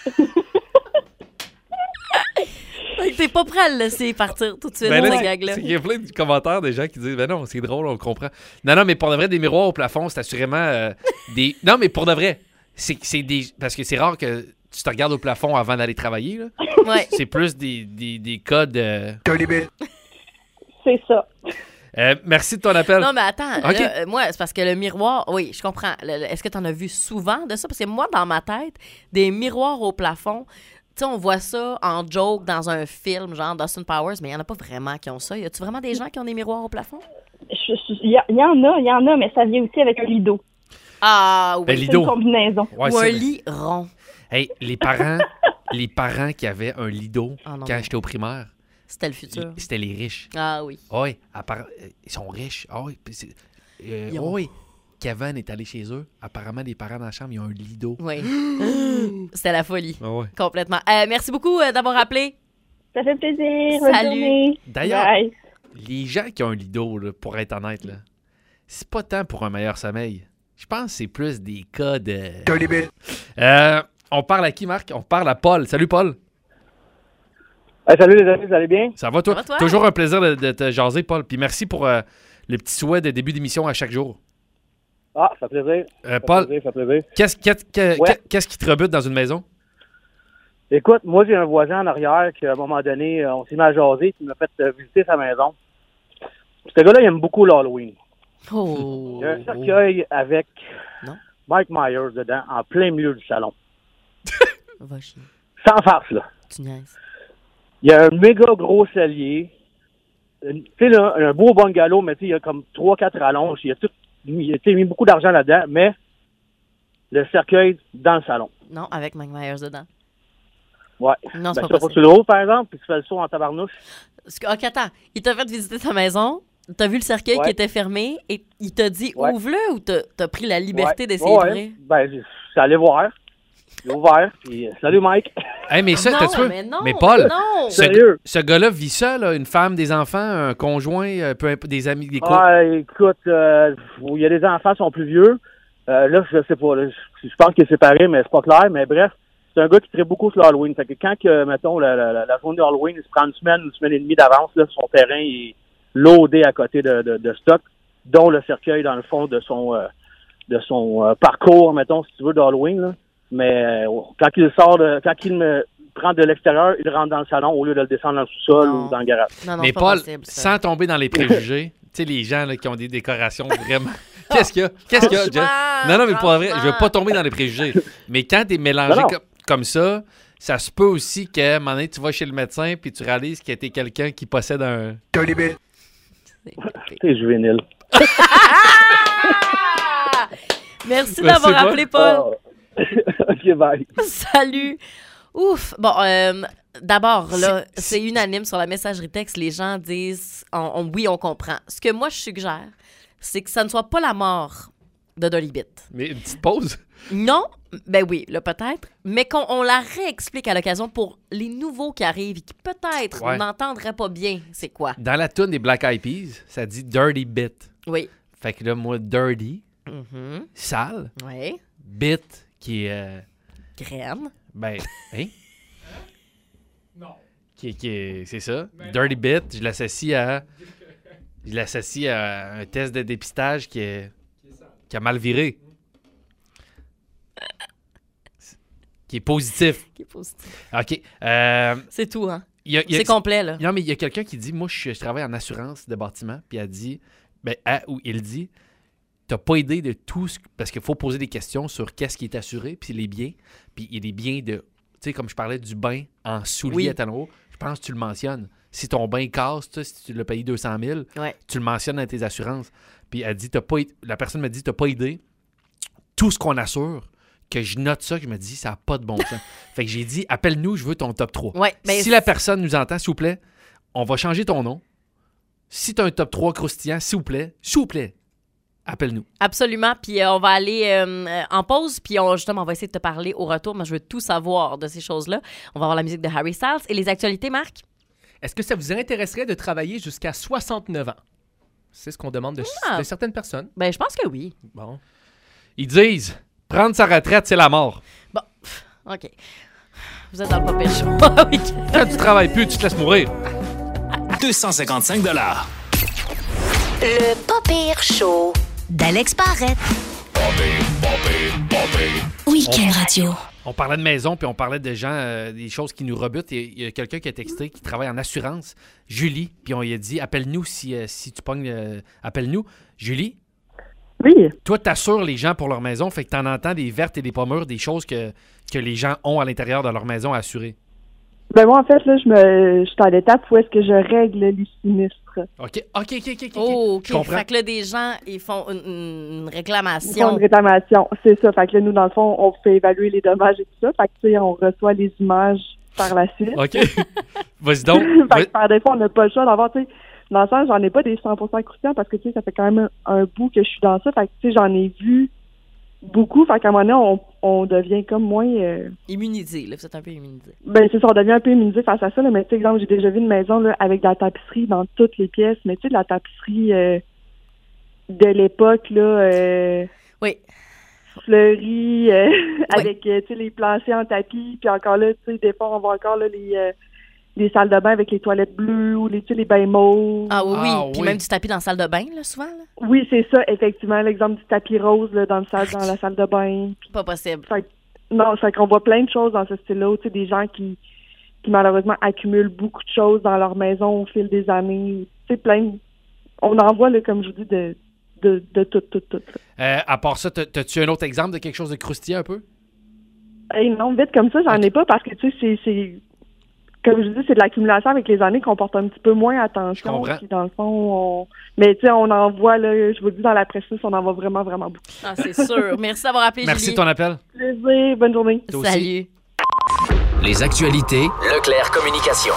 T'es pas prêt à le laisser partir tout de suite, Ben là, ce c'est- gag-là. c'est qu'il y a plein de commentaires des gens qui disent ben non, c'est drôle, on le comprend. Non, non, mais pour de vrai, des miroirs au plafond, c'est assurément euh, des. Non, mais pour de vrai, c'est, c'est des. Parce que c'est rare que tu te regardes au plafond avant d'aller travailler. Là. Ouais. C'est plus des, des, des cas de. Dirty Bit. C'est ça. Euh, merci de ton appel. Non, mais attends, Ok. là, euh, moi, c'est parce que le miroir, oui, je comprends. Le- le- est-ce que tu en as vu souvent de ça? Parce que moi, dans ma tête, des miroirs au plafond, tu sais, on voit ça en joke dans un film, genre Dawson Powers, mais il n'y en a pas vraiment qui ont ça. Y a-tu vraiment des gens qui ont des miroirs au plafond? Je- je- Il y, a- il y en a, il y en a, mais ça vient aussi avec un lido. Ah oui. Ben, C'est lido. une combinaison. Ouais, Ou un c'est- lit rond. Hey, les parents, les parents qui avaient un lido Ah non, quand mais- j'étais au primaire, C'était le futur. c'était les riches. Ah oui. Ah oui, à part- euh, ils sont riches. Ah oui, puis c'est- euh, Ils ont- oui. Kevin est allé chez eux. Apparemment, les parents dans la chambre, ils ont un lido. Oui. C'était la folie. Ah ouais. Complètement. Euh, merci beaucoup euh, d'avoir appelé. Ça fait plaisir. Bonne Salut. journée. D'ailleurs, Bye. les gens qui ont un lido, là, pour être honnête, là, c'est pas tant pour un meilleur sommeil. Je pense que c'est plus des cas de... Dirty Bit. Euh, on parle à qui, Marc? On parle à Paul. Salut, Paul. Hey, salut les amis, vous allez bien? Ça va, toi? Ça va, toi? Toujours un plaisir de, de te jaser, Paul. Puis merci pour euh, le petit souhait de début d'émission à chaque jour. Ah, ça fait plaisir. Euh, Ça fait Paul, plaisir, ça fait plaisir. qu'est-ce, qu'est- qu'est- Ouais. qu'est-ce qui te rebute dans une maison? Écoute, moi j'ai un voisin en arrière qui, à un moment donné, euh, on s'est mis à jaser, qui m'a fait euh, visiter sa maison. Ce gars-là, il aime beaucoup l'Halloween. Oh. Il y a un cercueil avec Non. Mike Myers dedans, en plein milieu du salon. Va chier. Sans farce, là. Tu niaises. Il y a un méga gros cellier. Une- Tu sais, là, un beau bungalow, mais tu sais, il y a comme trois quatre rallonges. Il y a tout, il a tu sais, mis beaucoup d'argent là-dedans, mais le cercueil dans le salon. Non, avec Mike Myers dedans. Ouais. Non, c'est Ben, pas ça, faut que possible. tu le roules, par exemple, puis tu fais le saut en tabarnouche. Parce que- Ok, attends. Il t'a fait visiter ta maison, t'as vu le cercueil Ouais. qui était fermé et il t'a dit Ouais. ouvre-le ou t'as, t'as pris la liberté Ouais. d'essayer Ouais. d'ouvrir? Ben, je suis allé voir. J'ai ouvert, puis euh, salut Mike. Hey, mais ça, Non, t'as-tu peu? mais non, mais Paul, non. ce, Sérieux? ce gars-là vit seul, là, une femme, des enfants, un conjoint, euh, peu importe, des amis, des co- Ah, écoute, euh, il y a des enfants qui sont plus vieux. Euh, là, je sais pas. là, je, je pense qu'il est séparé, mais c'est pas clair. Mais bref, c'est un gars qui traite beaucoup sur l'Halloween. Fait que quand, que, mettons, la, la, la journée d'Halloween, il se prend une semaine, une semaine et demie d'avance, là, son terrain est loadé à côté de, de, de stock, dont le cercueil dans le fond de son euh, de son euh, parcours, mettons, si tu veux, d'Halloween. Là. Mais euh, quand il sort de, quand il me prend de l'extérieur, il rentre dans le salon au lieu de le descendre dans le sous-sol Non. ou dans le garage. Non, non, Mais c'est pas Paul, possible, ça. sans tomber dans les préjugés, tu sais, les gens là, qui ont des décorations vraiment. Qu'est-ce qu'il y a? Qu'est-ce qu'il y a, Jeff? Franchement, Non, non, mais pour vrai, je veux franchement. pas tomber dans les préjugés. Mais quand t'es mélangé Non, non. com- comme ça, ça se peut aussi qu'à un moment donné, tu vas chez le médecin puis tu réalises qu'il y a été quelqu'un qui possède un. Dirty Bit. C'est juvénile. Ah! Merci Merci, d'avoir Paul. appelé, Paul. Ah. OK, bye. Salut. Ouf. Bon, euh, d'abord, là, c'est unanime sur la messagerie texte. Les gens disent, on- on- oui, on comprend. Ce que moi, je suggère, c'est que ça ne soit pas la mort de Dolly Bit. Mais une petite pause. Non, ben oui, là, peut-être, mais qu'on on la réexplique à l'occasion pour les nouveaux qui arrivent et qui peut-être Ouais. n'entendraient pas bien c'est quoi. Dans la toune des Black Eyed Peas, ça dit Dirty Bit. Oui. Fait que là, moi, dirty, Mhm. sale, Oui. bit, qui est. euh, Graine. ben, hein? Non. Qui, qui est, c'est ça. Dirty bit, je l'associe à. Je l'associe à un test de dépistage qui, est, qui a mal viré. Qui est positif. Qui est positif. OK. Euh, C'est tout, hein? il y a- il y a- C'est complet, là. Non, mais il y a quelqu'un qui dit, moi, je, je travaille en assurance de bâtiment, puis elle dit, ben, elle, ou il dit, t'as pas idée de tout ce... Parce qu'il faut poser des questions sur qu'est-ce qui est assuré, puis les biens. Puis il y a des biens de... Tu sais, comme je parlais du bain en souliers Oui. à talons hauts, je pense que tu le mentionnes. Si ton bain casse, tu sais, si tu l'as payé deux cent mille, Ouais. tu le mentionnes dans tes assurances. Puis elle dit, t'as pas, la personne me dit, t'as pas idée. Tout ce qu'on assure, que je note ça, que je me dis, ça n'a pas de bon sens. Fait que j'ai dit, appelle-nous, je veux ton top trois. Ouais, ben, si la personne nous entend, s'il vous plaît, on va changer ton nom. Si tu as un top trois croustillant, s'il vous plaît, s'il vous plaît, appelle-nous. Absolument. Puis euh, on va aller euh, euh, en pause, puis on, justement, on va essayer de te parler au retour. Moi, je veux tout savoir de ces choses-là. On va avoir la musique de Harry Styles et les actualités, Marc. Est-ce que ça vous intéresserait de travailler jusqu'à soixante-neuf ans? C'est ce qu'on demande de, Ah. de certaines personnes. Ben, je pense que oui. Bon. Ils disent, prendre sa retraite, c'est la mort. Bon, pff, OK. Vous êtes dans le Pas Pire Show. Oui. Quand tu travailles plus, tu te laisses mourir. deux cent cinquante-cinq dollars. Le Pas Pire Show d'Alex Barrette. Week-end Radio. On parlait de maison, puis on parlait de gens, euh, des choses qui nous rebutent. Et il y a quelqu'un qui a texté, qui travaille en assurance, Julie, puis on lui a dit, appelle-nous si, euh, si tu pognes, euh, appelle-nous. Julie? Oui. Toi, t'assures les gens pour leur maison, fait que t'en entends des vertes et des pas mûres, des choses que, que les gens ont à l'intérieur de leur maison à assurer. Ben moi, en fait, là, je me, je suis à l'étape où est-ce que je règle les sinistres. OK, OK, OK, OK. Oh, OK. Je comprends. Fait que là, des gens, ils font une, une Ils font réclamation. une réclamation, c'est ça. Fait que là, nous, dans le fond, on fait évaluer les dommages et tout ça. Fait que, tu sais, on reçoit les images par la suite. OK. Vas-y donc. Fait que par défaut, on n'a pas le choix d'avoir, tu sais, dans le sens, j'en ai pas des cent pour cent croustillants parce que, tu sais, ça fait quand même un, un bout que je suis dans ça. Fait que, tu sais, j'en ai vu beaucoup. Fait qu'à un moment donné, on, on devient comme moins... euh, Immunisé, là. Vous êtes un peu immunisé. Ben, c'est ça, on devient un peu immunisé face à ça, là. Mais, tu sais, exemple, j'ai déjà vu une maison, là, avec de la tapisserie dans toutes les pièces. Mais, tu sais, de la tapisserie euh, de l'époque, là... Euh, oui. Fleurie, euh, Oui. avec, euh, tu sais, les planchers en tapis. Puis encore là, tu sais, des fois, on voit encore, là, les... Euh, les salles de bain avec les toilettes bleues ou les, tu sais, les bains mauves. Ah oui, oui. Ah, Puis oui. même du tapis dans la salle de bain, là, souvent. Là. Oui, c'est ça, effectivement. L'exemple du tapis rose là, dans, le salle, dans la salle de bain. Puis, Pas possible. fait, que- non, c'est qu'on voit plein de choses dans ce style-là. Tu sais, des gens qui, qui, malheureusement, accumulent beaucoup de choses dans leur maison au fil des années. Tu sais, plein... de- On en voit, là, comme je vous dis, de, de, de tout, tout, tout. Euh, à part ça, t'as- t'as-tu un autre exemple de quelque chose de croustillant un peu? Hey, non, vite comme ça, j'en ai pas parce que, tu sais, c'est... c'est comme je dis, c'est de l'accumulation avec les années qu'on porte un petit peu moins attention. Je comprends. Puis dans le fond, on... Mais tu sais, on en voit, là, je vous dis, dans la presse, on en voit vraiment, vraiment beaucoup. Ah, c'est sûr. Merci d'avoir appelé, Merci Julie. de ton appel. Plaisir, bonne journée. Toi aussi. Salut. Les actualités Leclerc Communication.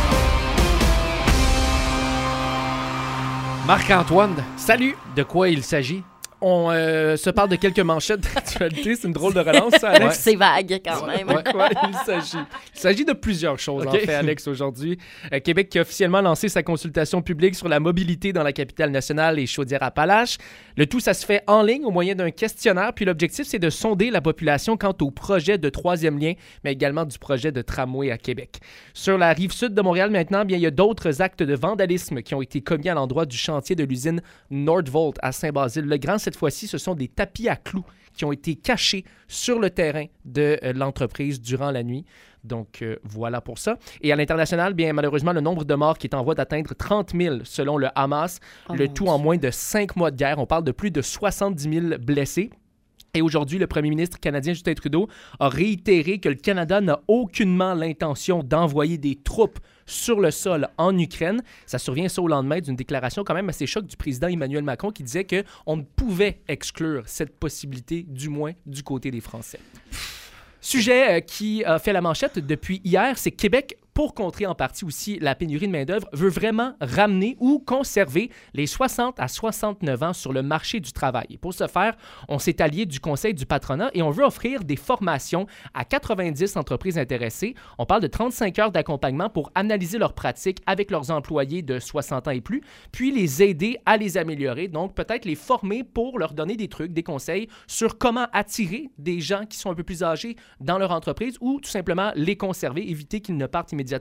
Marc-Antoine, salut! De quoi il s'agit? On euh, se parle de quelques manchettes d'actualité. C'est une drôle de relance, ça, Alex? C'est vague, quand même. Ouais, ouais, il s'agit. Il s'agit de plusieurs choses, Ok. en fait, Alex, aujourd'hui. Euh, Québec qui a officiellement lancé sa consultation publique sur la mobilité dans la capitale nationale et Chaudière-Appalaches. Le tout, ça se fait en ligne au moyen d'un questionnaire. Puis l'objectif, c'est de sonder la population quant au projet de troisième lien, mais également du projet de tramway à Québec. Sur la rive sud de Montréal, maintenant, bien, il y a d'autres actes de vandalisme qui ont été commis à l'endroit du chantier de l'usine Nordvolt à Saint-Basile-le-Grand. Cette fois-ci, ce sont des tapis à clous qui ont été cachés sur le terrain de euh, l'entreprise durant la nuit. Donc, euh, voilà pour ça. Et à l'international, bien malheureusement, le nombre de morts qui est en voie d'atteindre trente mille selon le Hamas, Oh le mon tout Dieu. en moins de cinq mois de guerre. On parle de plus de soixante-dix mille blessés. Et aujourd'hui, le premier ministre canadien Justin Trudeau a réitéré que le Canada n'a aucunement l'intention d'envoyer des troupes sur le sol en Ukraine. Ça survient ça au lendemain d'une déclaration quand même assez choc du président Emmanuel Macron qui disait qu'on ne pouvait exclure cette possibilité, du moins du côté des Français. Sujet euh, qui a fait la manchette depuis hier, c'est Québec, pour contrer en partie aussi la pénurie de main-d'œuvre, veut vraiment ramener ou conserver les soixante à soixante-neuf ans sur le marché du travail. Et pour ce faire, on s'est allié du Conseil du patronat et on veut offrir des formations à quatre-vingt-dix entreprises intéressées. On parle de trente-cinq heures d'accompagnement pour analyser leurs pratiques avec leurs employés de soixante ans et plus, puis les aider à les améliorer. Donc, peut-être les former pour leur donner des trucs, des conseils sur comment attirer des gens qui sont un peu plus âgés dans leur entreprise ou tout simplement les conserver, éviter qu'ils ne partent immédiatement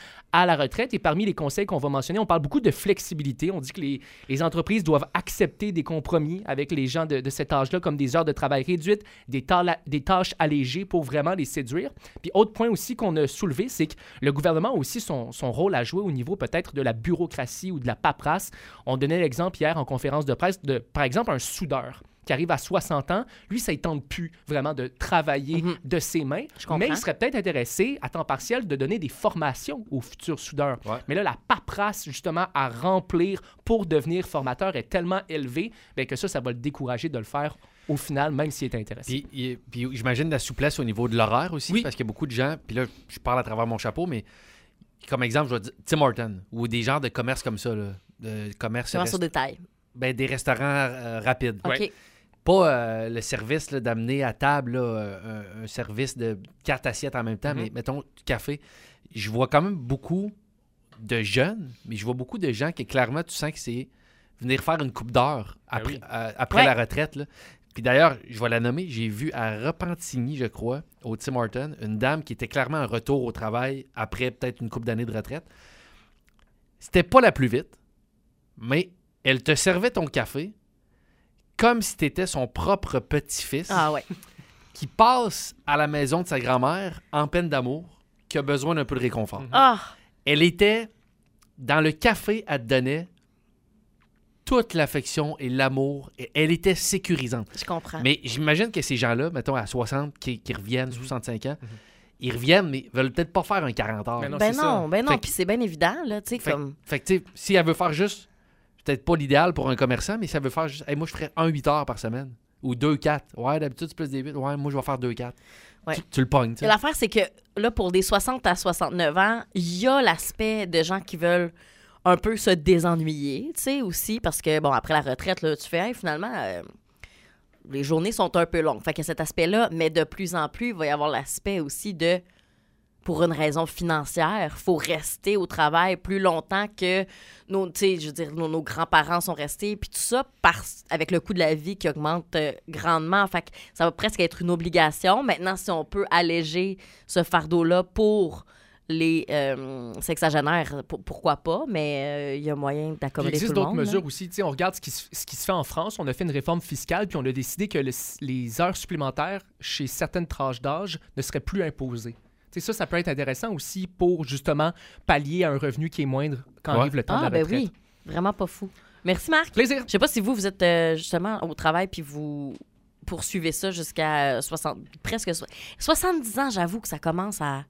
à la retraite. Et parmi les conseils qu'on va mentionner, on parle beaucoup de flexibilité. On dit que les, les entreprises doivent accepter des compromis avec les gens de, de cet âge-là, comme des heures de travail réduites, des, ta- des tâches allégées pour vraiment les séduire. Puis autre point aussi qu'on a soulevé, c'est que le gouvernement a aussi son, son rôle à jouer au niveau peut-être de la bureaucratie ou de la paperasse. On donnait l'exemple hier en conférence de presse de, par exemple, un soudeur qui arrive à soixante ans, lui, ça ne tente plus vraiment de travailler Mhm. de ses mains, Je comprends. mais il serait peut-être intéressé, à temps partiel, de donner des formations aux futurs soudeurs. Ouais. Mais là, la paperasse, justement, à remplir pour devenir formateur est tellement élevée bien que ça, ça va le décourager de le faire au final, même s'il est intéressé. Puis, il- puis j'imagine la souplesse au niveau de l'horaire aussi, Oui. parce qu'il y a beaucoup de gens, puis là, je parle à travers mon chapeau, mais comme exemple, je vais dire Tim Hortons ou des genres de commerces comme ça, là, de commerce, Commence au rest- détail. ben, des restaurants euh, rapides. OK. Ouais. Pas euh, le service là, d'amener à table là, euh, un, un service de quatre assiettes en même temps, Mhm. mais mettons du café. Je vois quand même beaucoup de jeunes, mais je vois beaucoup de gens qui clairement, tu sens que c'est venir faire une coupe d'heure après, oui. euh, après Ouais. la retraite. Là. Puis d'ailleurs, je vais la nommer, j'ai vu à Repentigny, je crois, au Tim Hortons, une dame qui était clairement en retour au travail après peut-être une couple d'années de retraite. C'était pas la plus vite, mais elle te servait ton café comme si tu étais son propre petit-fils Ah ouais. qui passe à la maison de sa grand-mère en peine d'amour, qui a besoin d'un peu de réconfort. Ah, Elle était dans le café, elle te donnait toute l'affection et l'amour. Et elle était sécurisante. je comprends. Mais j'imagine que ces gens-là, mettons à soixante, qui, qui reviennent, soixante-cinq ans, ils reviennent, mais veulent peut-être pas faire un quarante heures. Mais non, ben c'est non, ça. ben non, Fait que- puis c'est bien évident, là, tu sais, Fait, comme... fait que, tu sais, si elle veut faire juste, peut-être pas l'idéal pour un commerçant, mais si elle veut faire juste, hey, moi, je ferais un huit heures par semaine. Ou deux quatre. Ouais, d'habitude, c'est plus des huit. Ouais, moi, je vais faire deux quatre. Ouais. Tu, tu le pognes, tu sais. Et l'affaire, c'est que là, pour des soixante à soixante-neuf ans, il y a l'aspect de gens qui veulent un peu se désennuyer, tu sais, aussi, parce que, bon, après la retraite, là, tu fais, hey, finalement, euh, les journées sont un peu longues. Fait que cet aspect-là, mais de plus en plus, il va y avoir l'aspect aussi de, pour une raison financière, faut rester au travail plus longtemps que nos, tu sais, je veux dire, nos, nos grands-parents sont restés, puis tout ça, parce, avec le coût de la vie qui augmente euh, grandement. Fait que ça va presque être une obligation. Maintenant, si on peut alléger ce fardeau-là pour les euh, sexagénaires, pour- pourquoi pas, mais il y a moyen Il d'accommoder tout existe le d'autres monde. là. mesures aussi. Tu sais, on regarde ce qui, se, ce qui se fait en France. On a fait une réforme fiscale, puis on a décidé que le- les heures supplémentaires chez certaines tranches d'âge ne seraient plus imposées. Tu sais, ça, ça peut être intéressant aussi pour justement pallier à un revenu qui est moindre quand Ouais. arrive le temps Ah, de la ben retraite. oui, vraiment pas fou. Merci, Marc. Plaisir. Je sais pas si vous, vous êtes euh, justement au travail puis vous poursuivez ça jusqu'à euh, soixante, presque so- soixante-dix ans, j'avoue que ça commence à...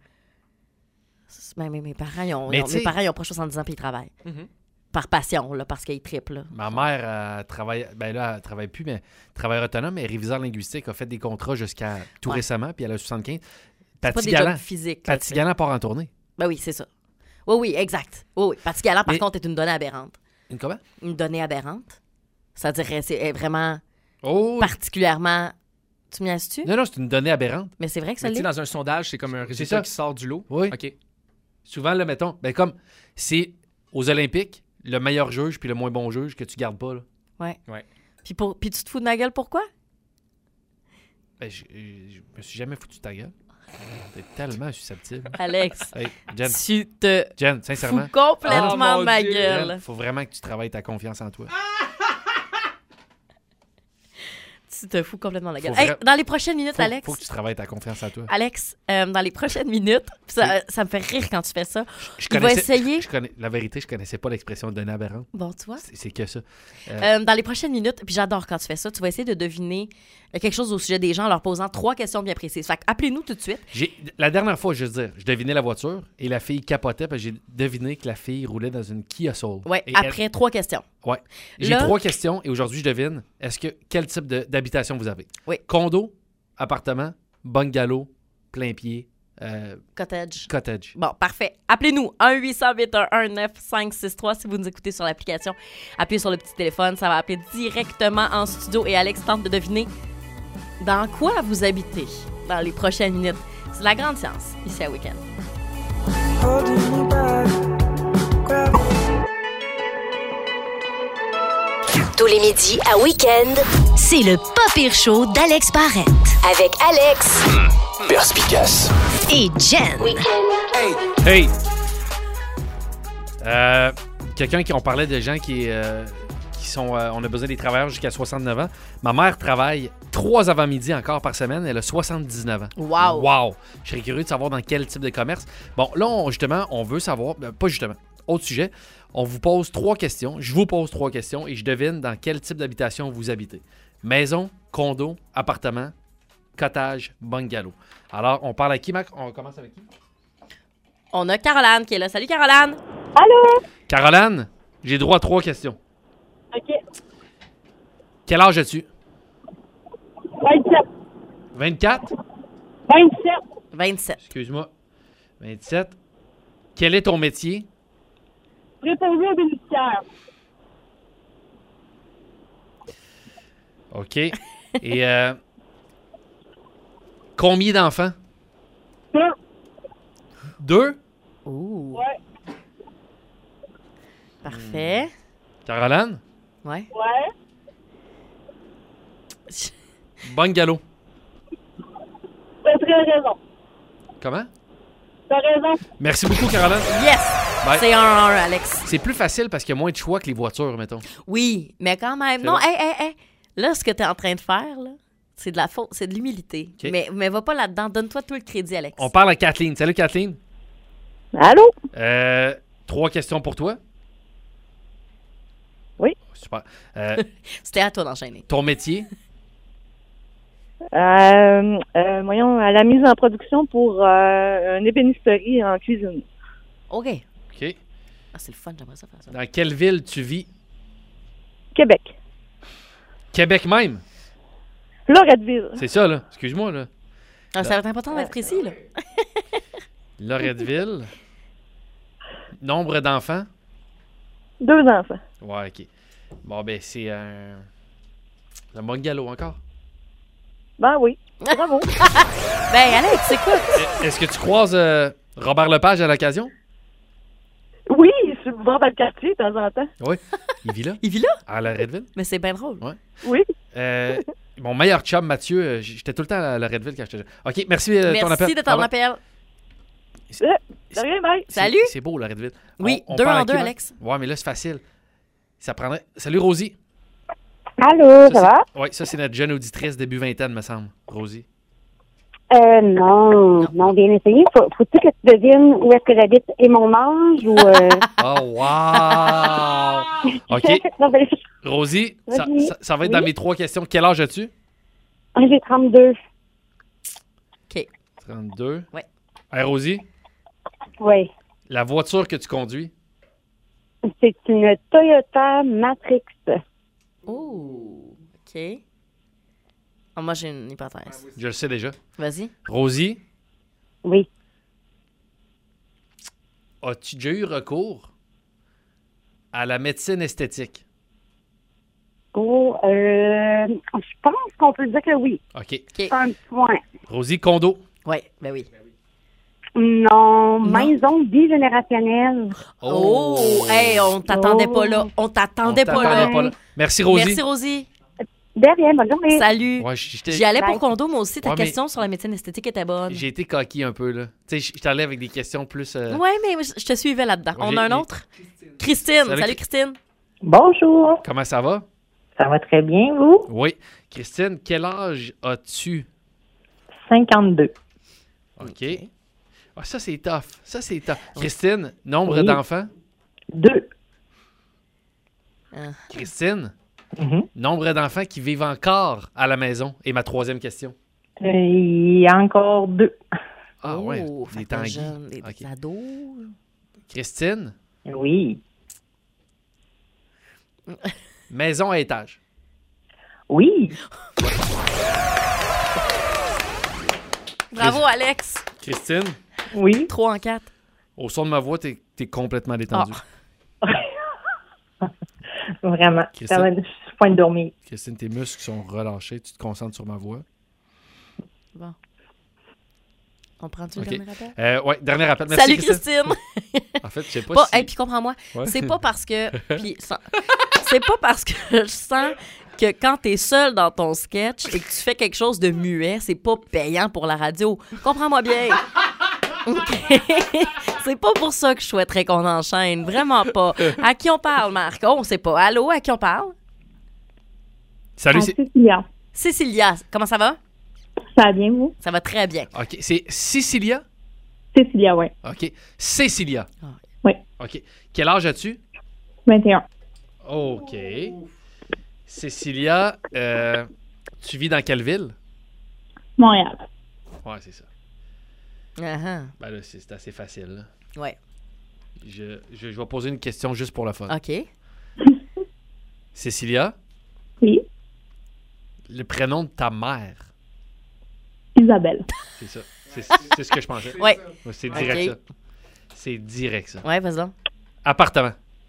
Ben, mes, mes parents, ils ont, Mais ils ont- tu mes sais- parents, ils ont pas soixante-dix ans puis ils travaillent. Mhm. Par passion, là, parce qu'ils triplent. là. Ma mère elle travaille, ben là, elle travaille plus, mais travailleur autonome, et réviseur linguistique, a fait des contrats jusqu'à tout Ouais. récemment, puis elle a soixante-quinze. C'est pas Patty des Galland, jobs physiques. là, Patty tu sais. Galland part en tournée. Ben oui, c'est ça. Oui, oui, exact. Oui, oui. Patty Galland, par Mais- contre, est une donnée aberrante. Une comment? Une donnée aberrante. C'est-à-dire qu'elle c'est- elle est vraiment Oh! particulièrement... Tu m'y tu Non, non, c'est une donnée aberrante. Mais c'est vrai que ça Mais tu sais, l'est. dans un sondage, c'est comme un résultat ça. qui sort du lot. Oui. OK. Souvent, là, mettons, ben comme, c'est aux Olympiques, le meilleur juge puis le moins bon juge que tu gardes pas, là. Ouais. Ouais. Puis, pour... Puis tu te fous de ma gueule, pourquoi? Ben, je, je me suis jamais foutu de ta gueule. T'es tellement susceptible. Alex, Hey, Jen, tu te Jen, fous sincèrement, complètement Oh, mon de ma Dieu. gueule. Jen, faut vraiment que tu travailles ta confiance en toi. Tu te fous complètement de la gueule. Faut Hey, vra- dans les prochaines minutes, Faut, Alex, faut que tu travailles ta confiance en toi. Alex, euh, dans les prochaines minutes, ça, ça me fait rire quand tu fais ça. Je Il va connaissais- essayer. je- je connais, la vérité, je connaissais pas l'expression donnée aberrante. Bon, tu vois. C'est c'est que ça. Euh, Euh, dans les prochaines minutes, puis j'adore quand tu fais ça, tu vas essayer de deviner euh, quelque chose au sujet des gens en leur posant trois questions bien précises. Fait que appelez-nous tout de suite. j'ai- la dernière fois, je veux dire, je devinais la voiture et la fille capotait parce que j'ai deviné que la fille roulait dans une Kia Soul. Ouais, Et elle- après trois questions. Ouais. J'ai Là- trois questions et aujourd'hui, je devine, est-ce que quel type de- d'habitation vous avez? Oui. Condo, appartement, bungalow, plein pied, euh, Cottage. cottage. Bon, parfait. Appelez-nous un huit cent huit un un neuf cinq six trois si vous nous écoutez sur l'application. Appuyez sur le petit téléphone, ça va appeler directement en studio et Alex tente de deviner dans quoi vous habitez dans les prochaines minutes. C'est la grande science ici à Week-end. Tous les midis à Week-end, c'est le pas pire show d'Alex Barrette. Avec Alex Perspicace. et Jen. Hey! Euh, Quelqu'un qui, on parlait de gens qui, euh, qui sont, euh, on a besoin des travailleurs jusqu'à soixante-neuf ans. Ma mère travaille trois avant-midi encore par semaine. Elle a soixante-dix-neuf ans. Wow! Wow! Je serais curieux de savoir dans quel type de commerce. Bon, là, on- justement, on veut savoir, ben, pas justement, autre sujet, on vous pose trois questions, je vous pose trois questions et je devine dans quel type d'habitation vous habitez. Maison, condo, appartement, cottage, bungalow. Alors, on parle à qui, Mac? On commence avec qui? On a Caroline qui est là. Salut, Caroline! Allô? Caroline, j'ai droit à trois questions. OK. Quel âge as-tu? vingt-sept. vingt-quatre? vingt-sept. vingt-sept. Excuse-moi. vingt-sept. Quel est ton métier? Préposé aux bénéficiaires. OK. Et euh, combien d'enfants? Deux. Deux? Ouh. Ouais. Parfait. Caroline? Ouais. Ouais. Bungalow. T'as très raison. Comment? T'as raison. Merci beaucoup, Caroline. Yes! Bye. C'est un un, Alex. C'est plus facile parce qu'il y a moins de choix que les voitures, mettons. Oui, mais quand même. C'est Non, bon. hé, hé, hé. Là, ce que tu es en train de faire, là, c'est de la faute, c'est de l'humilité. OK. Mais, mais va pas là-dedans. Donne-toi tout le crédit, Alex. On parle à Kathleen. Salut, Kathleen. Allô? Euh, trois questions pour toi. Oui. Super. Euh, C'était à toi d'enchaîner. ton métier? Euh, euh, voyons, à la mise en production pour euh, une ébénisterie en cuisine. OK. OK. Ah, c'est le fun, j'aimerais ça faire ça. Dans quelle ville tu vis? Québec. Québec même? Loretteville. C'est ça, là. Excuse-moi, là. Ah, ça va être important d'être précis, là. Loretteville. Nombre d'enfants? Deux enfants. Ouais, OK. Bon, ben, c'est un... un bungalow encore. Ben oui. Bravo. Ben, Alex, écoute. Est-ce que tu croises euh, Robert Lepage à l'occasion? Oui, je suis voir dans le quartier de temps en temps. Oui. Il vit là? Il vit là? À Loretteville? Mais c'est bien drôle. Ouais. Oui. Euh, mon meilleur chum, Mathieu, euh, j'étais tout le temps à Loretteville quand j'étais jeune. OK, merci de ton appel. Merci de ton Bye bye. appel. De rien, bye. C'est- Salut. C'est beau, Loretteville. Oui, On- on deux parle en à qui, deux, là? Alex. Ouais, mais là, c'est facile. Ça prendrait... Salut, Rosie. Allô, ça, c'est- va? Oui, ça, c'est notre jeune auditrice début vingtaine, me semble. Rosie. Euh, non, non, bien essayé. Faut, faut-tu que tu devines où est-ce que j'habite et mon âge ou... Euh... Oh, wow! OK. Non, ben, Rosie, ça, Vas-y. ça- ça va être Oui. dans mes trois questions. Quel âge as-tu? j'ai trente-deux. OK. trente-deux. Ouais. Hey, Rosie, Oui. la voiture que tu conduis? C'est une Toyota Matrix. Oh, OK. Ah, moi, j'ai une hypothèse. Je le sais déjà. Vas-y. Rosie, Oui. as-tu déjà eu recours à la médecine esthétique? Oh, euh, je pense qu'on peut dire que oui. OK. OK. Un point. Rosie, condo. Oui, ben oui. Non, maison bigénérationnelle. Oh, hey, on t'attendait pas là. On t'attendait On pas là. t'attendait pas là. Merci, Rosie. Merci, Rosie. De rien, bonne journée. Salut. Ouais, j'étais- J'y allais Bye. pour condo, moi aussi. Ta Ouais, mais- question sur la médecine esthétique était bonne. J'ai été coquille un peu, là. Tu sais, je je t'allais avec des questions plus... euh, Ouais, mais je je te suivais là-dedans. Ouais, On j'ai- a un j'ai- autre? Christine. Salut, Salut, Chri- Christine. Bonjour. Comment ça va? Ça va très bien, vous? Oui. Christine, quel âge as-tu? cinquante-deux. OK. Ah, ça, c'est tough. Ça, c'est tough. Christine, nombre Oui. d'enfants? Deux. Ah. Christine, Mhm. nombre d'enfants qui vivent encore à la maison? Et ma troisième question. Euh, Il y a encore deux. Ah ouais, Oh, des fait que tanguis. jeune, des OK. ados. Christine, Oui. maison à étage. Oui. Bravo, Alex. Christine, Oui. trois en quatre. au son de ma voix, t'es es complètement détendue. Vraiment. Christine. Ça va, je suis point de dormir. Christine, tes muscles sont relâchés. Tu te concentres sur ma voix. Bon. On prend-tu OK. le dernier appel? Euh, ouais, dernier appel. Merci, Salut, Christine. En fait, je sais pas Pas, si... hey, puis comprends-moi, Ouais. c'est pas parce que puis sans- c'est pas parce que je sens que quand t'es seul dans ton sketch et que tu fais quelque chose de muet, c'est pas payant pour la radio. Comprends-moi bien. OK? C'est pas pour ça que je souhaiterais qu'on enchaîne, vraiment pas. À qui on parle, Marc? Oh, on sait pas. Allô, à qui on parle? Salut, Ah, c'est... Cécilia. Cécilia, comment ça va? Ça va bien, vous? Ça va très bien. OK, c'est Cécilia? Cécilia, oui. OK. Cécilia. Oui. OK. Quel âge as-tu? vingt et un. OK. Cécilia, euh, tu vis dans quelle ville? Montréal. Ouais, c'est ça. Uh-huh. Ben là, c'est, c'est assez facile. Là. Ouais. Je, je, je vais poser une question juste pour le fun. OK. Oui. Cécilia? Le prénom de ta mère? Isabelle. C'est ça. C'est, c'est ce que je pensais. Ouais. Ouais, c'est direct OK. ça. C'est direct ça. Ouais, vas-y donc. Appartement.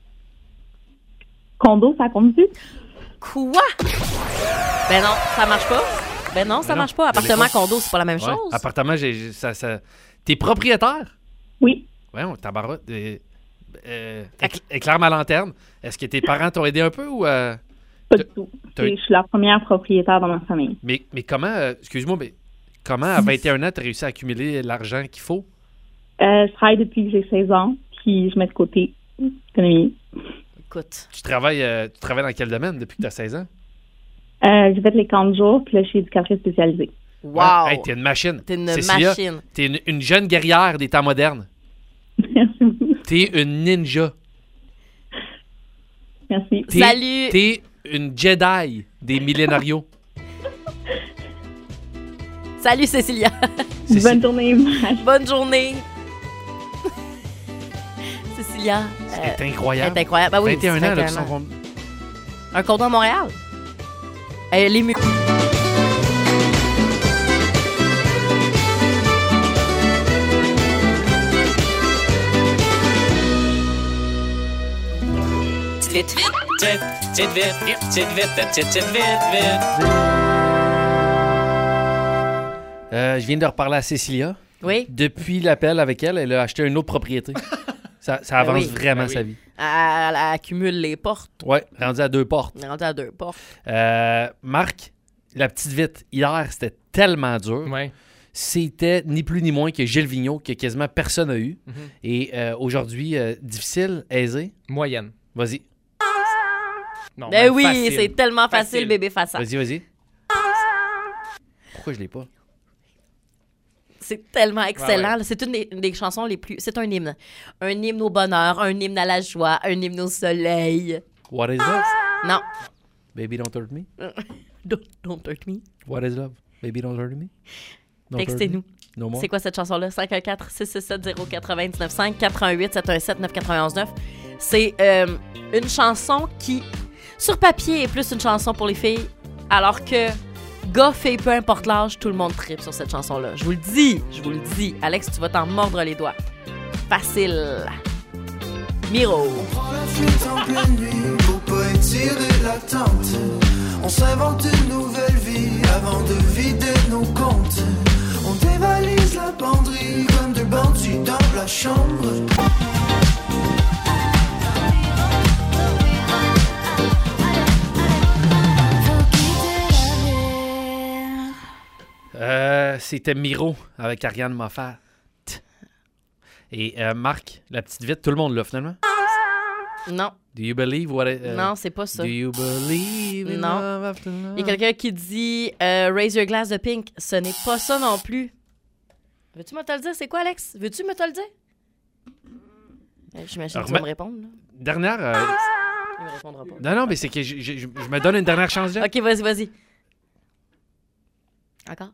Condo, ça compte-tu? Quoi? Ben non, ça marche pas. Ben non, ça Ben non, marche pas. je l'ai Appartement, pas. condo, c'est pas la même Ouais. chose. Appartement, j'ai, j'ai- ça, ça... T'es propriétaire? Oui. Ouais, on tabarote. Euh, euh, écl- éclaire ma lanterne. Est-ce que tes parents t'ont aidé un peu ou... euh, Pas du tout. t'as- Je suis la première propriétaire dans ma famille. Mais, mais comment... euh, excuse-moi, mais comment à vingt et un ans t'as réussi à accumuler l'argent qu'il faut? Euh, je travaille depuis que j'ai seize ans, puis je mets de côté l'économie. Écoute. Tu travailles, euh, tu travailles dans quel domaine depuis que t'as seize ans? Euh, j'ai fait les camps de jour, puis là, je suis éducatrice spécialisée. Wow! Ouais. Hey, t'es une machine. T'es une Cécilia, machine. T'es une, une jeune guerrière des temps modernes. Merci beaucoup. T'es une ninja. Merci. T'es, Salut! T'es une Jedi des millénarios. Salut, Cécilia. C'est- Bonne journée. Bonne journée. Cécilia. C'est euh, incroyable. Elle est incroyable. Ben oui, vingt et un c'est ans, là, vingt et qui un sont ans. con- Un condo à Montréal. Elle est mieux. Vite, vite, vite, vite, vite, vite, vite, vite, vite, vite, vite. Euh, je viens de reparler à Cécilia. Oui. Depuis l'appel avec elle, elle a acheté une autre propriété. ça, ça Ben avance oui. vraiment Ben oui. sa vie. Elle, elle accumule les portes. Ouais, rendu à deux portes. On est rendu à deux portes. Euh, Marc, la petite vite, hier, c'était tellement dur. Ouais. C'était ni plus ni moins que Gilles Vigneault, que quasiment personne n'a eu. Mhm. Et euh, aujourd'hui, euh, difficile, aisé. Moyenne. Vas-y, Non, Ben même oui, facile. c'est tellement facile, Facile. bébé façade. vas-y, vas-y. Pourquoi je l'ai pas? C'est tellement excellent. Ouais, là. C'est une des, une des chansons les plus... C'est un hymne. Un hymne au bonheur, un hymne à la joie, un hymne au soleil. What is love? Non. Baby, don't hurt me. Don't, don't hurt me. What is love? Baby, don't hurt me. Don't hurt Textez-nous. me. No more. C'est quoi cette chanson-là? cinq un quatre, six six sept, zéro neuf neuf cinq, quatre un huit, sept un sept, neuf quatre un neuf. C'est euh, une chanson qui, sur papier, est plus une chanson pour les filles, alors que gars, filles, peu importe l'âge, tout le monde tripe sur cette chanson-là. Je vous le dis, je vous le dis. Alex, tu vas t'en mordre les doigts. Facile. Miro. Prends la fuite en pleine nuit pour pas étirer l'attente. On s'invente une nouvelle vie avant de vider nos comptes. On dévalise la penderie comme deux bandits dans la chambre. Euh, c'était Miro avec Ariane Moffat. Et euh, Marc, la petite vite, tout le monde l'a finalement. Non. Do you believe what it, euh, Non, c'est pas ça. Do you believe in Non. love after love? Il y a quelqu'un qui dit euh, Raise Your Glass de Pink. Ce n'est pas ça non plus. Veux-tu me te le dire? C'est quoi, Alex? Veux-tu me te le dire? Euh, J'imagine que tu vas Remets- me répondre. Là. Dernière. euh, Il me répondra pas. Non, non, mais c'est que je, je- je- je me donne une dernière chance là. Ok, vas-y, vas-y. Encore?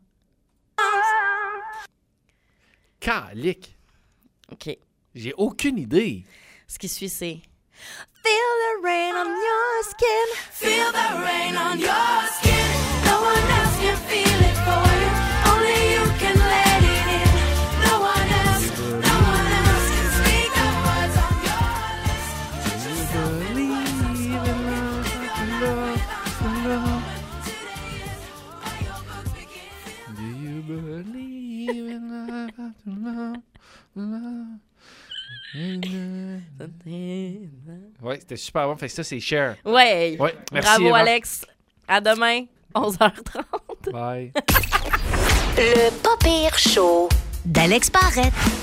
Calique. Ok. J'ai aucune idée. Ce qui suit, c'est Feel the rain on your skin. Feel the rain on your skin. No one else can feel it for you. Only you can let it in. No one else, no one else can speak the words on your lips. So just tell me what's so wrong. Feel the rain on your skin. Do you believe in love after love? Love. Ouais, c'était super bon. Fait que ça, c'est Cher. Ouais. Ouais, merci. Bravo, Eva. Alex. À demain, onze heures trente. Bye. Le pas pire show d'Alex Barrette.